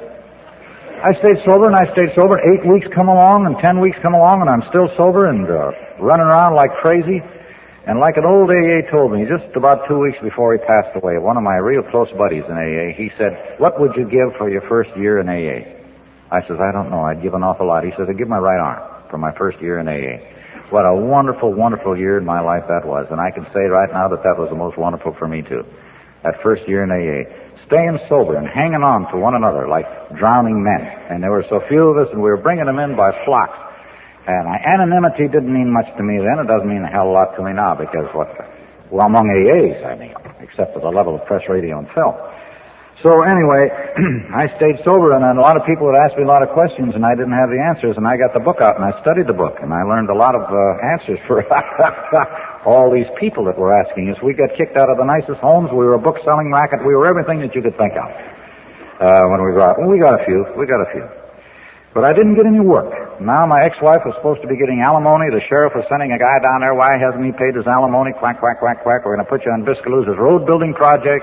I stayed sober, and I stayed sober. 8 weeks come along, and 10 weeks come along, and I'm still sober and running around like crazy. And like an old AA told me, just about 2 weeks before he passed away, one of my real close buddies in AA, he said, what would you give for your first year in AA? I says, I don't know. I'd give an awful lot. He says, I'd give my right arm for my first year in AA. What a wonderful, wonderful year in my life that was. And I can say right now that was the most wonderful for me, too. That first year in AA. Staying sober and hanging on to one another like drowning men. And there were so few of us, and we were bringing them in by flocks. And anonymity didn't mean much to me then. It doesn't mean a hell of a lot to me now, because well, among AAs, I mean, except for the level of press, radio, and film. So anyway, I stayed sober, and a lot of people would ask me a lot of questions, and I didn't have the answers, and I got the book out, and I studied the book, and I learned a lot of answers for all these people that were asking us. We got kicked out of the nicest homes. We were a book-selling racket. We were everything that you could think of when we were out. Well, we got a few. But I didn't get any work. Now my ex-wife was supposed to be getting alimony. The sheriff was sending a guy down there. Why hasn't he paid his alimony? Quack, quack, quack, quack. We're going to put you on Biscaloosa's road building project.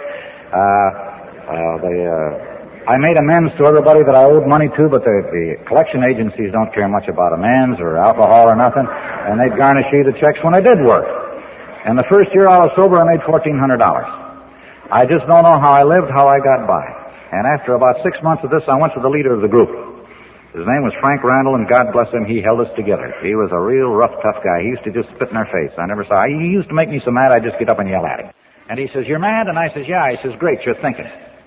I made amends to everybody that I owed money to, but the collection agencies don't care much about amends or alcohol or nothing, and they'd garnish you the checks when I did work. And the first year I was sober, I made $1,400. I just don't know how I lived, how I got by. And after about 6 months of this, I went to the leader of the group. His name was Frank Randall, and God bless him, he held us together. He was a real rough, tough guy. He used to just spit in our face. He used to make me so mad, I'd just get up and yell at him. And he says, you're mad? And I says, yeah. He says, great, you're thinking.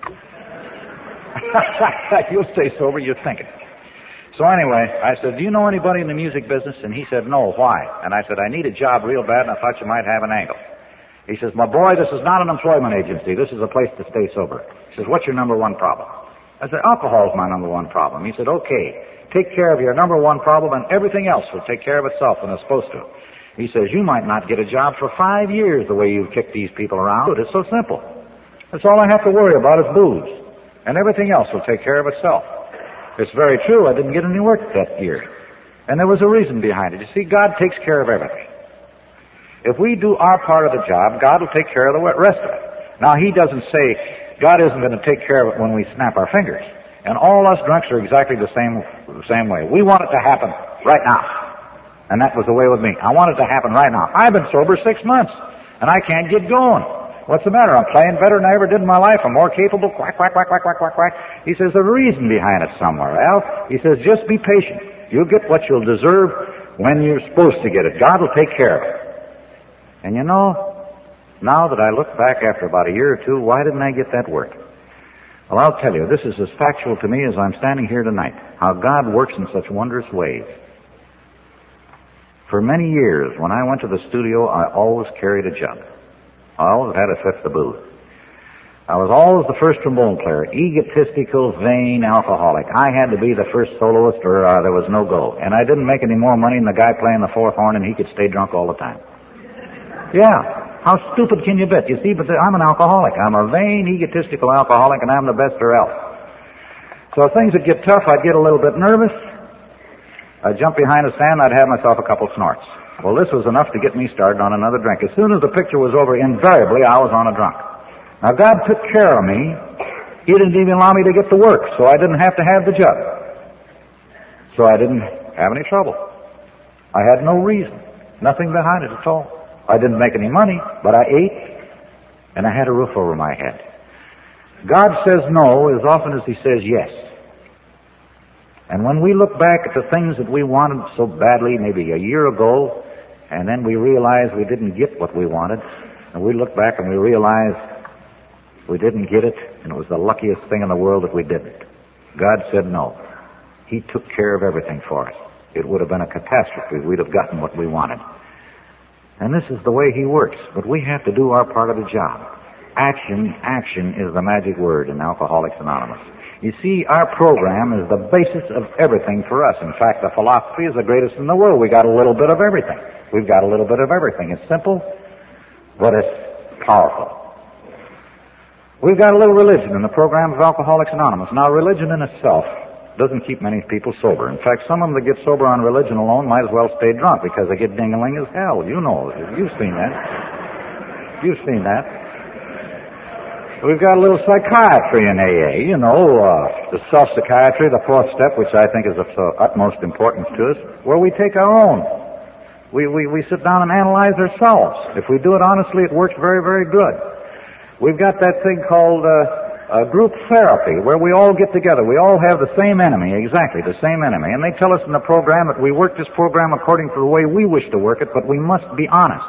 You'll stay sober, you're thinking. So anyway, I said, do you know anybody in the music business? And he said, no, why? And I said, I need a job real bad, and I thought you might have an angle. He says, my boy, this is not an employment agency. This is a place to stay sober. He says, what's your number one problem? I said, alcohol's my number one problem. He said, okay, take care of your number one problem, and everything else will take care of itself when it's supposed to. He says, you might not get a job for 5 years the way you've kicked these people around. It's so simple. That's all I have to worry about is booze. And everything else will take care of itself. It's very true. I didn't get any work that year. And there was a reason behind it. You see, God takes care of everything. If we do our part of the job, God will take care of the rest of it. Now, He doesn't say God isn't going to take care of it when we snap our fingers. And all us drunks are exactly the same way. We want it to happen right now. And that was the way with me. I want it to happen right now. I've been sober 6 months, and I can't get going. What's the matter? I'm playing better than I ever did in my life. I'm more capable. Quack, quack, quack, quack, quack, quack, quack. He says, there's a reason behind it somewhere, Al. He says, just be patient. You'll get what you'll deserve when you're supposed to get it. God will take care of it. And you know, now that I look back after about a year or two, why didn't I get that work? Well, I'll tell you, this is as factual to me as I'm standing here tonight, how God works in such wondrous ways. For many years, when I went to the studio, I always carried a jug. I always had a fifth of booze. I was always the first trombone player, egotistical, vain alcoholic. I had to be the first soloist or there was no go. And I didn't make any more money than the guy playing the fourth horn, and he could stay drunk all the time. Yeah, how stupid can you bet? You see, but I'm an alcoholic. I'm a vain, egotistical alcoholic, and I'm the best there else. So if things would get tough, I'd get a little bit nervous. I'd jump behind a stand, I'd have myself a couple snorts. Well, this was enough to get me started on another drink. As soon as the picture was over, invariably I was on a drunk. Now, God took care of me. He didn't even allow me to get to work, so I didn't have to have the jug. So I didn't have any trouble. I had no reason, nothing behind it at all. I didn't make any money, but I ate, and I had a roof over my head. God says no as often as He says yes. And when we look back at the things that we wanted so badly, maybe a year ago, and then we realize we didn't get what we wanted, and we look back and we realize we didn't get it, and it was the luckiest thing in the world that we didn't. God said no. He took care of everything for us. It would have been a catastrophe if we'd have gotten what we wanted. And this is the way He works, but we have to do our part of the job. Action is the magic word in Alcoholics Anonymous. You see, our program is the basis of everything for us. In fact, the philosophy is the greatest in the world. We got a little bit of everything. We've got a little bit of everything. It's simple, but it's powerful. We've got a little religion in the program of Alcoholics Anonymous. Now, religion in itself doesn't keep many people sober. In fact, some of them that get sober on religion alone might as well stay drunk because they get ding-a-ling as hell. You know, you've seen that. You've seen that. We've got a little psychiatry in AA, you know, the self-psychiatry, the fourth step, which I think is of utmost importance to us, where we take our own. We sit down and analyze ourselves. If we do it honestly, it works very, very good. We've got that thing called group therapy, where we all get together. We all have the same enemy, exactly the same enemy. And they tell us in the program that we work this program according to the way we wish to work it, but we must be honest.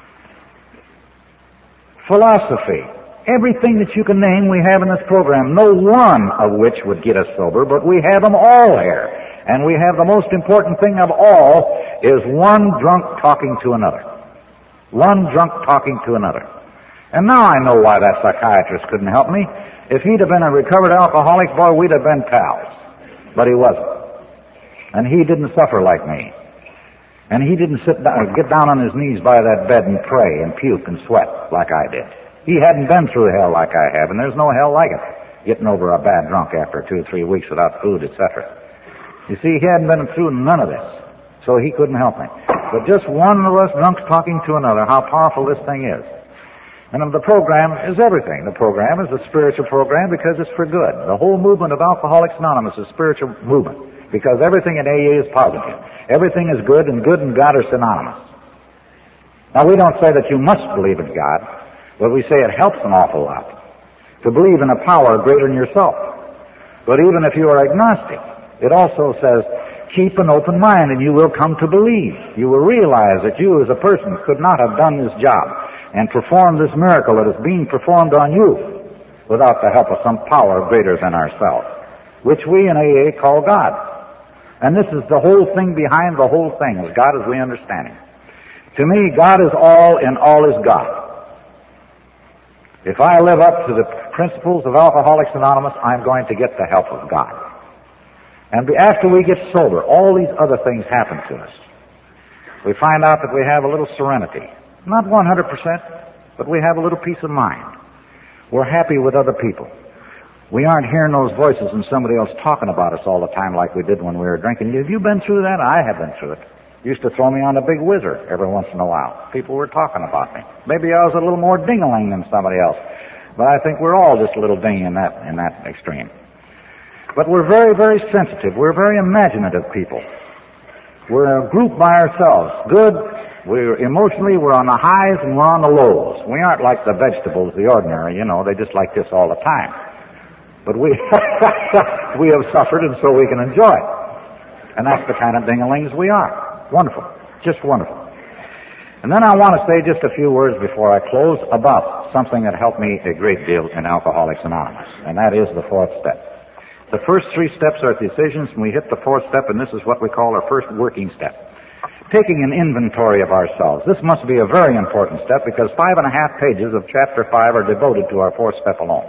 Philosophy. Everything that you can name we have in this program, no one of which would get us sober, but we have them all here. And we have the most important thing of all is one drunk talking to another. One drunk talking to another. And now I know why that psychiatrist couldn't help me. If he'd have been a recovered alcoholic, boy, we'd have been pals. But he wasn't. And he didn't suffer like me. And he didn't get down on his knees by that bed and pray and puke and sweat like I did. He hadn't been through hell like I have, and there's no hell like it, getting over a bad drunk after 2 or 3 weeks without food, etc. You see, he hadn't been through none of this, so he couldn't help me. But just one of us drunks talking to another, how powerful this thing is. And the program is everything. The program is a spiritual program because it's for good. The whole movement of Alcoholics Anonymous is a spiritual movement because everything in AA is positive. Everything is good and God are synonymous. Now, we don't say that you must believe in God, but we say it helps an awful lot to believe in a power greater than yourself. But even if you are agnostic, it also says, keep an open mind and you will come to believe. You will realize that you as a person could not have done this job and performed this miracle that is being performed on you without the help of some power greater than ourselves, which we in AA call God. And this is the whole thing behind the whole thing, is God as we understand Him. To me, God is all and all is God. If I live up to the principles of Alcoholics Anonymous, I'm going to get the help of God. And after we get sober, all these other things happen to us. We find out that we have a little serenity. Not 100%, but we have a little peace of mind. We're happy with other people. We aren't hearing those voices and somebody else talking about us all the time like we did when we were drinking. Have you been through that? I have been through it. Used to throw me on a big whizzer every once in a while. People were talking about me. Maybe I was a little more ding-a-ling than somebody else. But I think we're all just a little ding in that extreme. But we're very, very sensitive. We're very imaginative people. We're a group by ourselves. Good. Emotionally, we're on the highs and we're on the lows. We aren't like the vegetables, the ordinary, they just like this all the time. But we we have suffered, and so we can enjoy it. And that's the kind of ding-a-lings we are. Wonderful. Just wonderful. And then I want to say just a few words before I close about something that helped me a great deal in Alcoholics Anonymous, and that is the fourth step. The first three steps are decisions, and we hit the fourth step, and this is what we call our first working step. Taking an inventory of ourselves. This must be a very important step because 5.5 pages of Chapter 5 are devoted to our fourth step alone.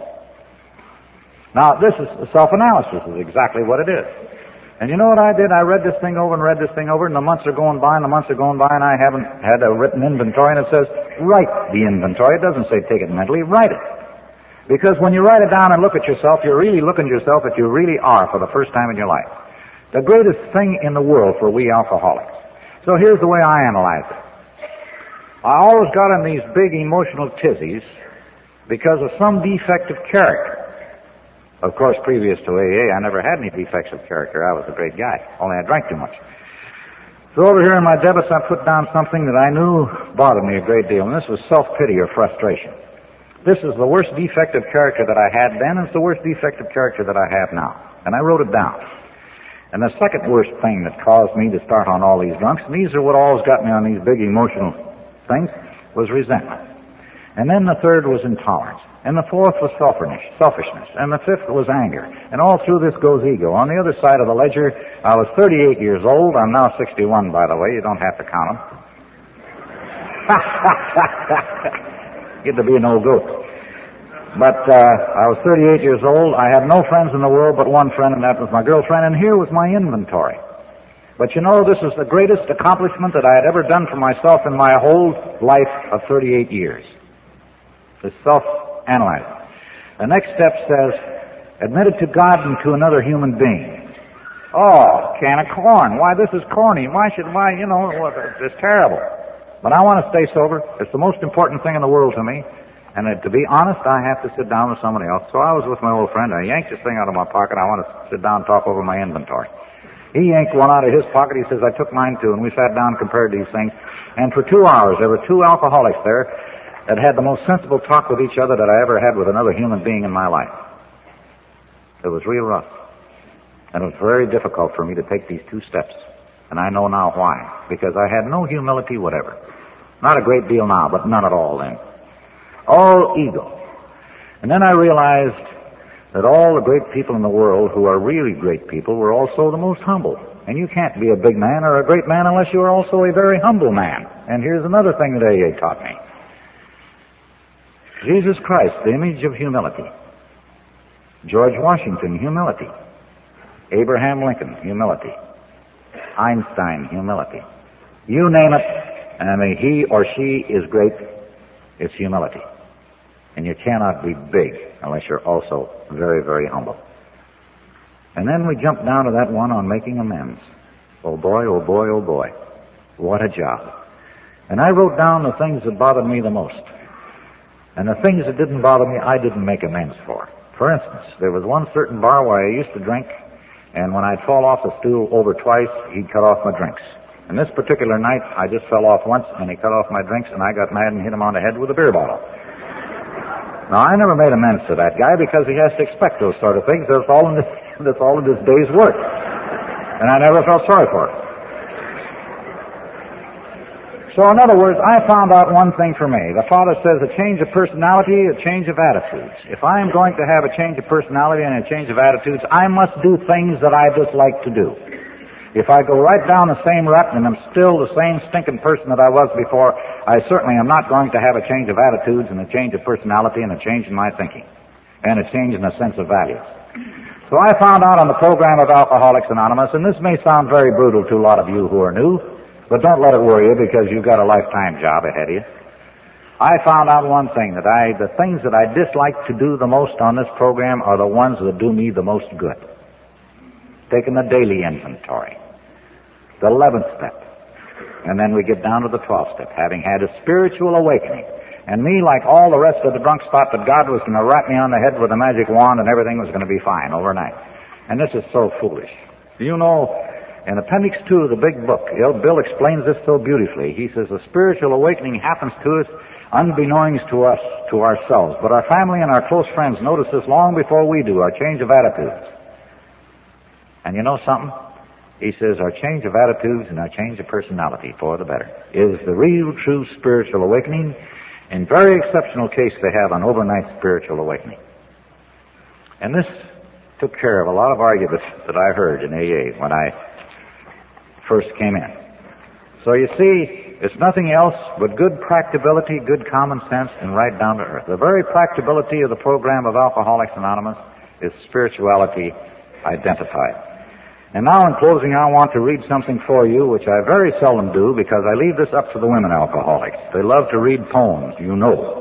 Now, this is self-analysis is exactly what it is. And you know what I did? I read this thing over and read this thing over, and the months are going by, and I haven't had a written inventory, and it says, write the inventory. It doesn't say take it mentally, write it. Because when you write it down and look at yourself, you're really looking at yourself that you really are for the first time in your life. The greatest thing in the world for we alcoholics. So here's the way I analyze it. I always got in these big emotional tizzies because of some defect of character. Of course, previous to AA, I never had any defects of character. I was a great guy, only I drank too much. So over here in my debits, I put down something that I knew bothered me a great deal, and this was self-pity or frustration. This is the worst defect of character that I had then, and it's the worst defect of character that I have now. And I wrote it down. And the second worst thing that caused me to start on all these drunks, and these are what always got me on these big emotional things, was resentment. And then the third was intolerance. And the fourth was selfishness. And the fifth was anger. And all through this goes ego. On the other side of the ledger, I was 38 years old. I'm now 61, by the way. You don't have to count them. Get to be an old goat. But I was 38 years old. I had no friends in the world but one friend, and that was my girlfriend. And here was my inventory. But this is the greatest accomplishment that I had ever done for myself in my whole life of 38 years. The self-analyzing. The next step says, admit it to God and to another human being. Oh, can of corn. Why, this is corny. It's terrible. But I want to stay sober. It's the most important thing in the world to me. And to be honest, I have to sit down with somebody else. So I was with my old friend. I yanked this thing out of my pocket. I want to sit down and talk over my inventory. He yanked one out of his pocket. He says, I took mine too. And we sat down and compared these things. And for 2 hours, there were 2 alcoholics there that had the most sensible talk with each other that I ever had with another human being in my life. It was real rough. And it was very difficult for me to take these 2 steps. And I know now why. Because I had no humility whatever. Not a great deal now, but none at all then. All ego. And then I realized that all the great people in the world who are really great people were also the most humble. And you can't be a big man or a great man unless you are also a very humble man. And here's another thing that AA taught me. Jesus Christ, the image of humility. George Washington, humility. Abraham Lincoln, humility. Einstein, humility. You name it, and he or she is great, it's humility. And you cannot be big unless you're also very, very humble. And then we jump down to that one on making amends. Oh boy, oh boy, oh boy. What a job. And I wrote down the things that bothered me the most. And the things that didn't bother me, I didn't make amends for. For instance, there was one certain bar where I used to drink, and when I'd fall off the stool over twice, he'd cut off my drinks. And this particular night, I just fell off once, and he cut off my drinks, and I got mad and hit him on the head with a beer bottle. Now, I never made amends to that guy because he has to expect those sort of things. That's all in this day's work. And I never felt sorry for it. So, in other words, I found out one thing for me. The Father says a change of personality, a change of attitudes. If I am going to have a change of personality and a change of attitudes, I must do things that I dislike to do. If I go right down the same rut and I'm still the same stinking person that I was before, I certainly am not going to have a change of attitudes and a change of personality and a change in my thinking and a change in the sense of values. So I found out on the program of Alcoholics Anonymous, and this may sound very brutal to a lot of you who are new, but don't let it worry you because you've got a lifetime job ahead of you. I found out one thing, that the things that I dislike to do the most on this program are the ones that do me the most good. Taking the daily inventory, the 11th step, and then we get down to the 12th step, having had a spiritual awakening. And me, like all the rest of the drunks, thought that God was going to rap me on the head with a magic wand and everything was going to be fine overnight. And this is so foolish. You know, in Appendix 2 of the big book, Bill explains this so beautifully. He says the spiritual awakening happens to us unbeknownst to us, to ourselves. But our family and our close friends notice this long before we do, our change of attitudes. And you know something? He says our change of attitudes and our change of personality for the better is the real, true spiritual awakening. In very exceptional case, they have an overnight spiritual awakening. And this took care of a lot of arguments that I heard in AA when I first came in. So you see, it's nothing else but good practicability, good common sense, and right down to earth. The very practicability of the program of Alcoholics Anonymous is spirituality identified. And now in closing, I want to read something for you, which I very seldom do because I leave this up to the women alcoholics. They love to read poems, you know.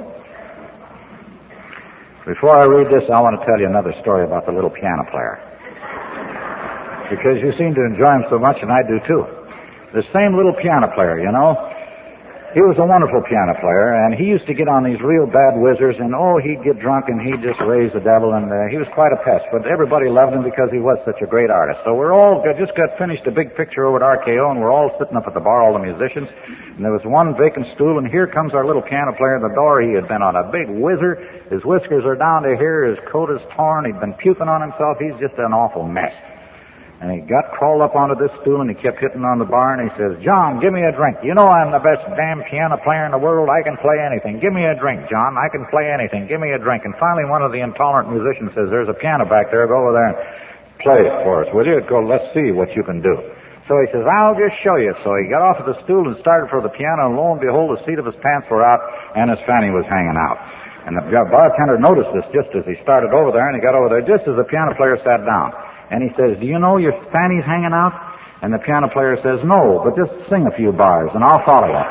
Before I read this, I want to tell you another story about the little piano player. Because you seem to enjoy him so much, and I do too. The same little piano player, you know. He was a wonderful piano player, and he used to get on these real bad whizzers, and he'd get drunk and he'd just raise the devil, and he was quite a pest. But everybody loved him because he was such a great artist. So we're all just got finished a big picture over at RKO, and we're all sitting up at the bar, all the musicians, and there was one vacant stool, and here comes our little piano player in the door. He had been on a big whizzer. His whiskers are down to here. His coat is torn. He'd been puking on himself. He's just an awful mess. And he crawled up onto this stool, and he kept hitting on the bar, and he says, "John, give me a drink. You know I'm the best damn piano player in the world. I can play anything. Give me a drink, John. I can play anything. Give me a drink." And finally one of the intolerant musicians says, "There's a piano back there. Go over there and play it for us, will you? Let's see what you can do." So he says, "I'll just show you." So he got off of the stool and started for the piano, and lo and behold, the seat of his pants were out, and his fanny was hanging out. And the bartender noticed this just as he started over there, and he got over there just as the piano player sat down. And he says, "Do you know your fanny's hanging out?" And the piano player says, "No, but just sing a few bars and I'll follow you."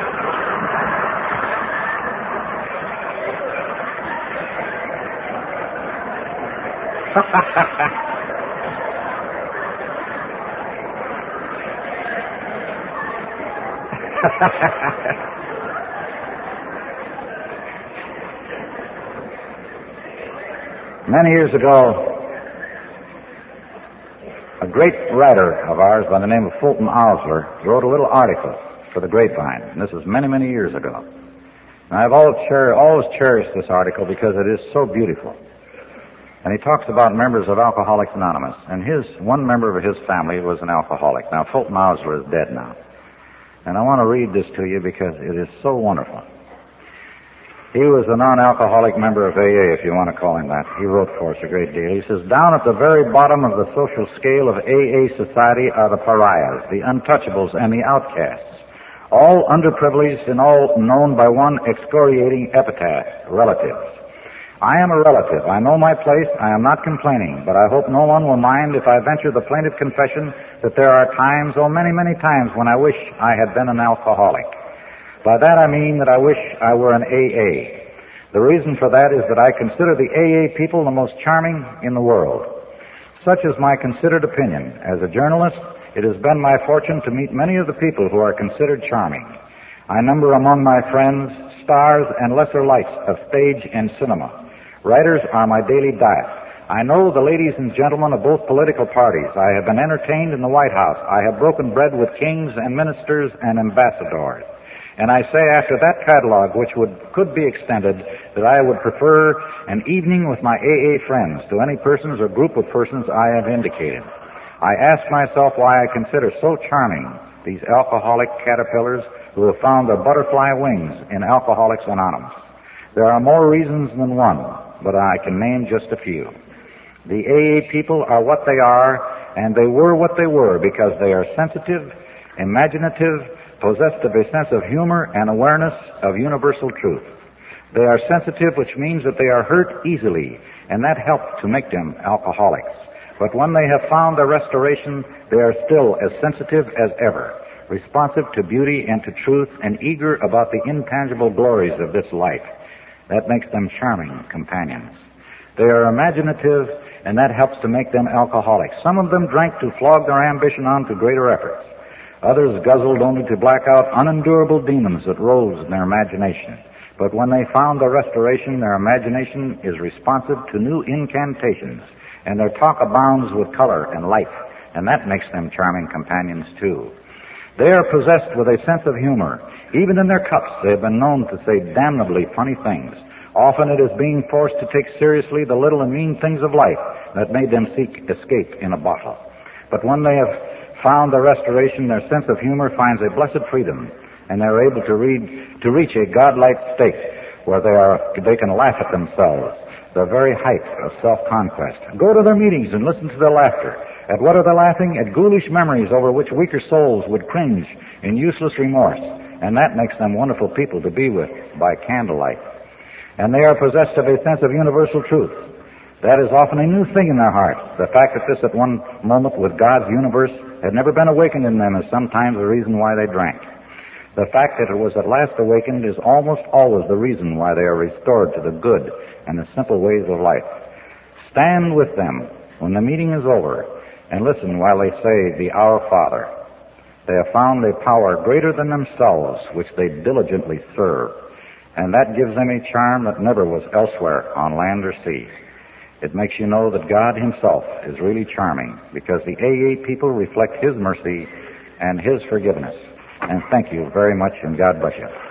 Many years ago, a great writer of ours by the name of Fulton Osler wrote a little article for the Grapevine, and this was many, many years ago. And I've always cherished this article because it is so beautiful. And he talks about members of Alcoholics Anonymous, and one member of his family was an alcoholic. Now, Fulton Osler is dead now. And I want to read this to you because it is so wonderful. He was a non-alcoholic member of AA, if you want to call him that. He wrote for us a great deal. He says, "Down at the very bottom of the social scale of AA society are the pariahs, the untouchables, and the outcasts, all underprivileged and all known by one excoriating epithet, relatives. I am a relative. I know my place. I am not complaining, but I hope no one will mind if I venture the plaintive confession that there are times, many, many times, when I wish I had been an alcoholic. By that I mean that I wish I were an AA. The reason for that is that I consider the AA people the most charming in the world. Such is my considered opinion. As a journalist, it has been my fortune to meet many of the people who are considered charming. I number among my friends stars and lesser lights of stage and cinema. Writers are my daily diet. I know the ladies and gentlemen of both political parties. I have been entertained in the White House. I have broken bread with kings and ministers and ambassadors. And I say after that catalog, which could be extended, that I would prefer an evening with my AA friends to any persons or group of persons I have indicated. I ask myself why I consider so charming these alcoholic caterpillars who have found their butterfly wings in Alcoholics Anonymous. There are more reasons than one, but I can name just a few. The AA people are what they are, and they were what they were because they are sensitive, imaginative, possessed of a sense of humor and awareness of universal truth. They are sensitive, which means that they are hurt easily, and that helped to make them alcoholics. But when they have found their restoration, they are still as sensitive as ever. responsive to beauty and to truth, and eager about the intangible glories of this life. That makes them charming companions. They are imaginative, and that helps to make them alcoholics. Some of them drank to flog their ambition on to greater efforts. Others guzzled only to black out unendurable demons that rose in their imagination. But when they found the restoration, their imagination is responsive to new incantations, and their talk abounds with color and life, and that makes them charming companions too. They are possessed with a sense of humor. Even in their cups, they have been known to say damnably funny things. Often it is being forced to take seriously the little and mean things of life that made them seek escape in a bottle. But when they have found the restoration, their sense of humor finds a blessed freedom, and they are able to reach a godlike state where they can laugh at themselves, the very height of self-conquest. Go to their meetings and listen to their laughter. At what are they laughing? At ghoulish memories over which weaker souls would cringe in useless remorse, and that makes them wonderful people to be with by candlelight. And they are possessed of a sense of universal truth. That is often a new thing in their hearts. The fact that this at one moment with God's universe had never been awakened in them is sometimes the reason why they drank. The fact that it was at last awakened is almost always the reason why they are restored to the good and the simple ways of life. Stand with them when the meeting is over and listen while they say the Our Father. They have found a power greater than themselves which they diligently serve, and that gives them a charm that never was elsewhere on land or sea. It makes you know that God himself is really charming, because the AA people reflect his mercy and his forgiveness. And thank you very much, and God bless you.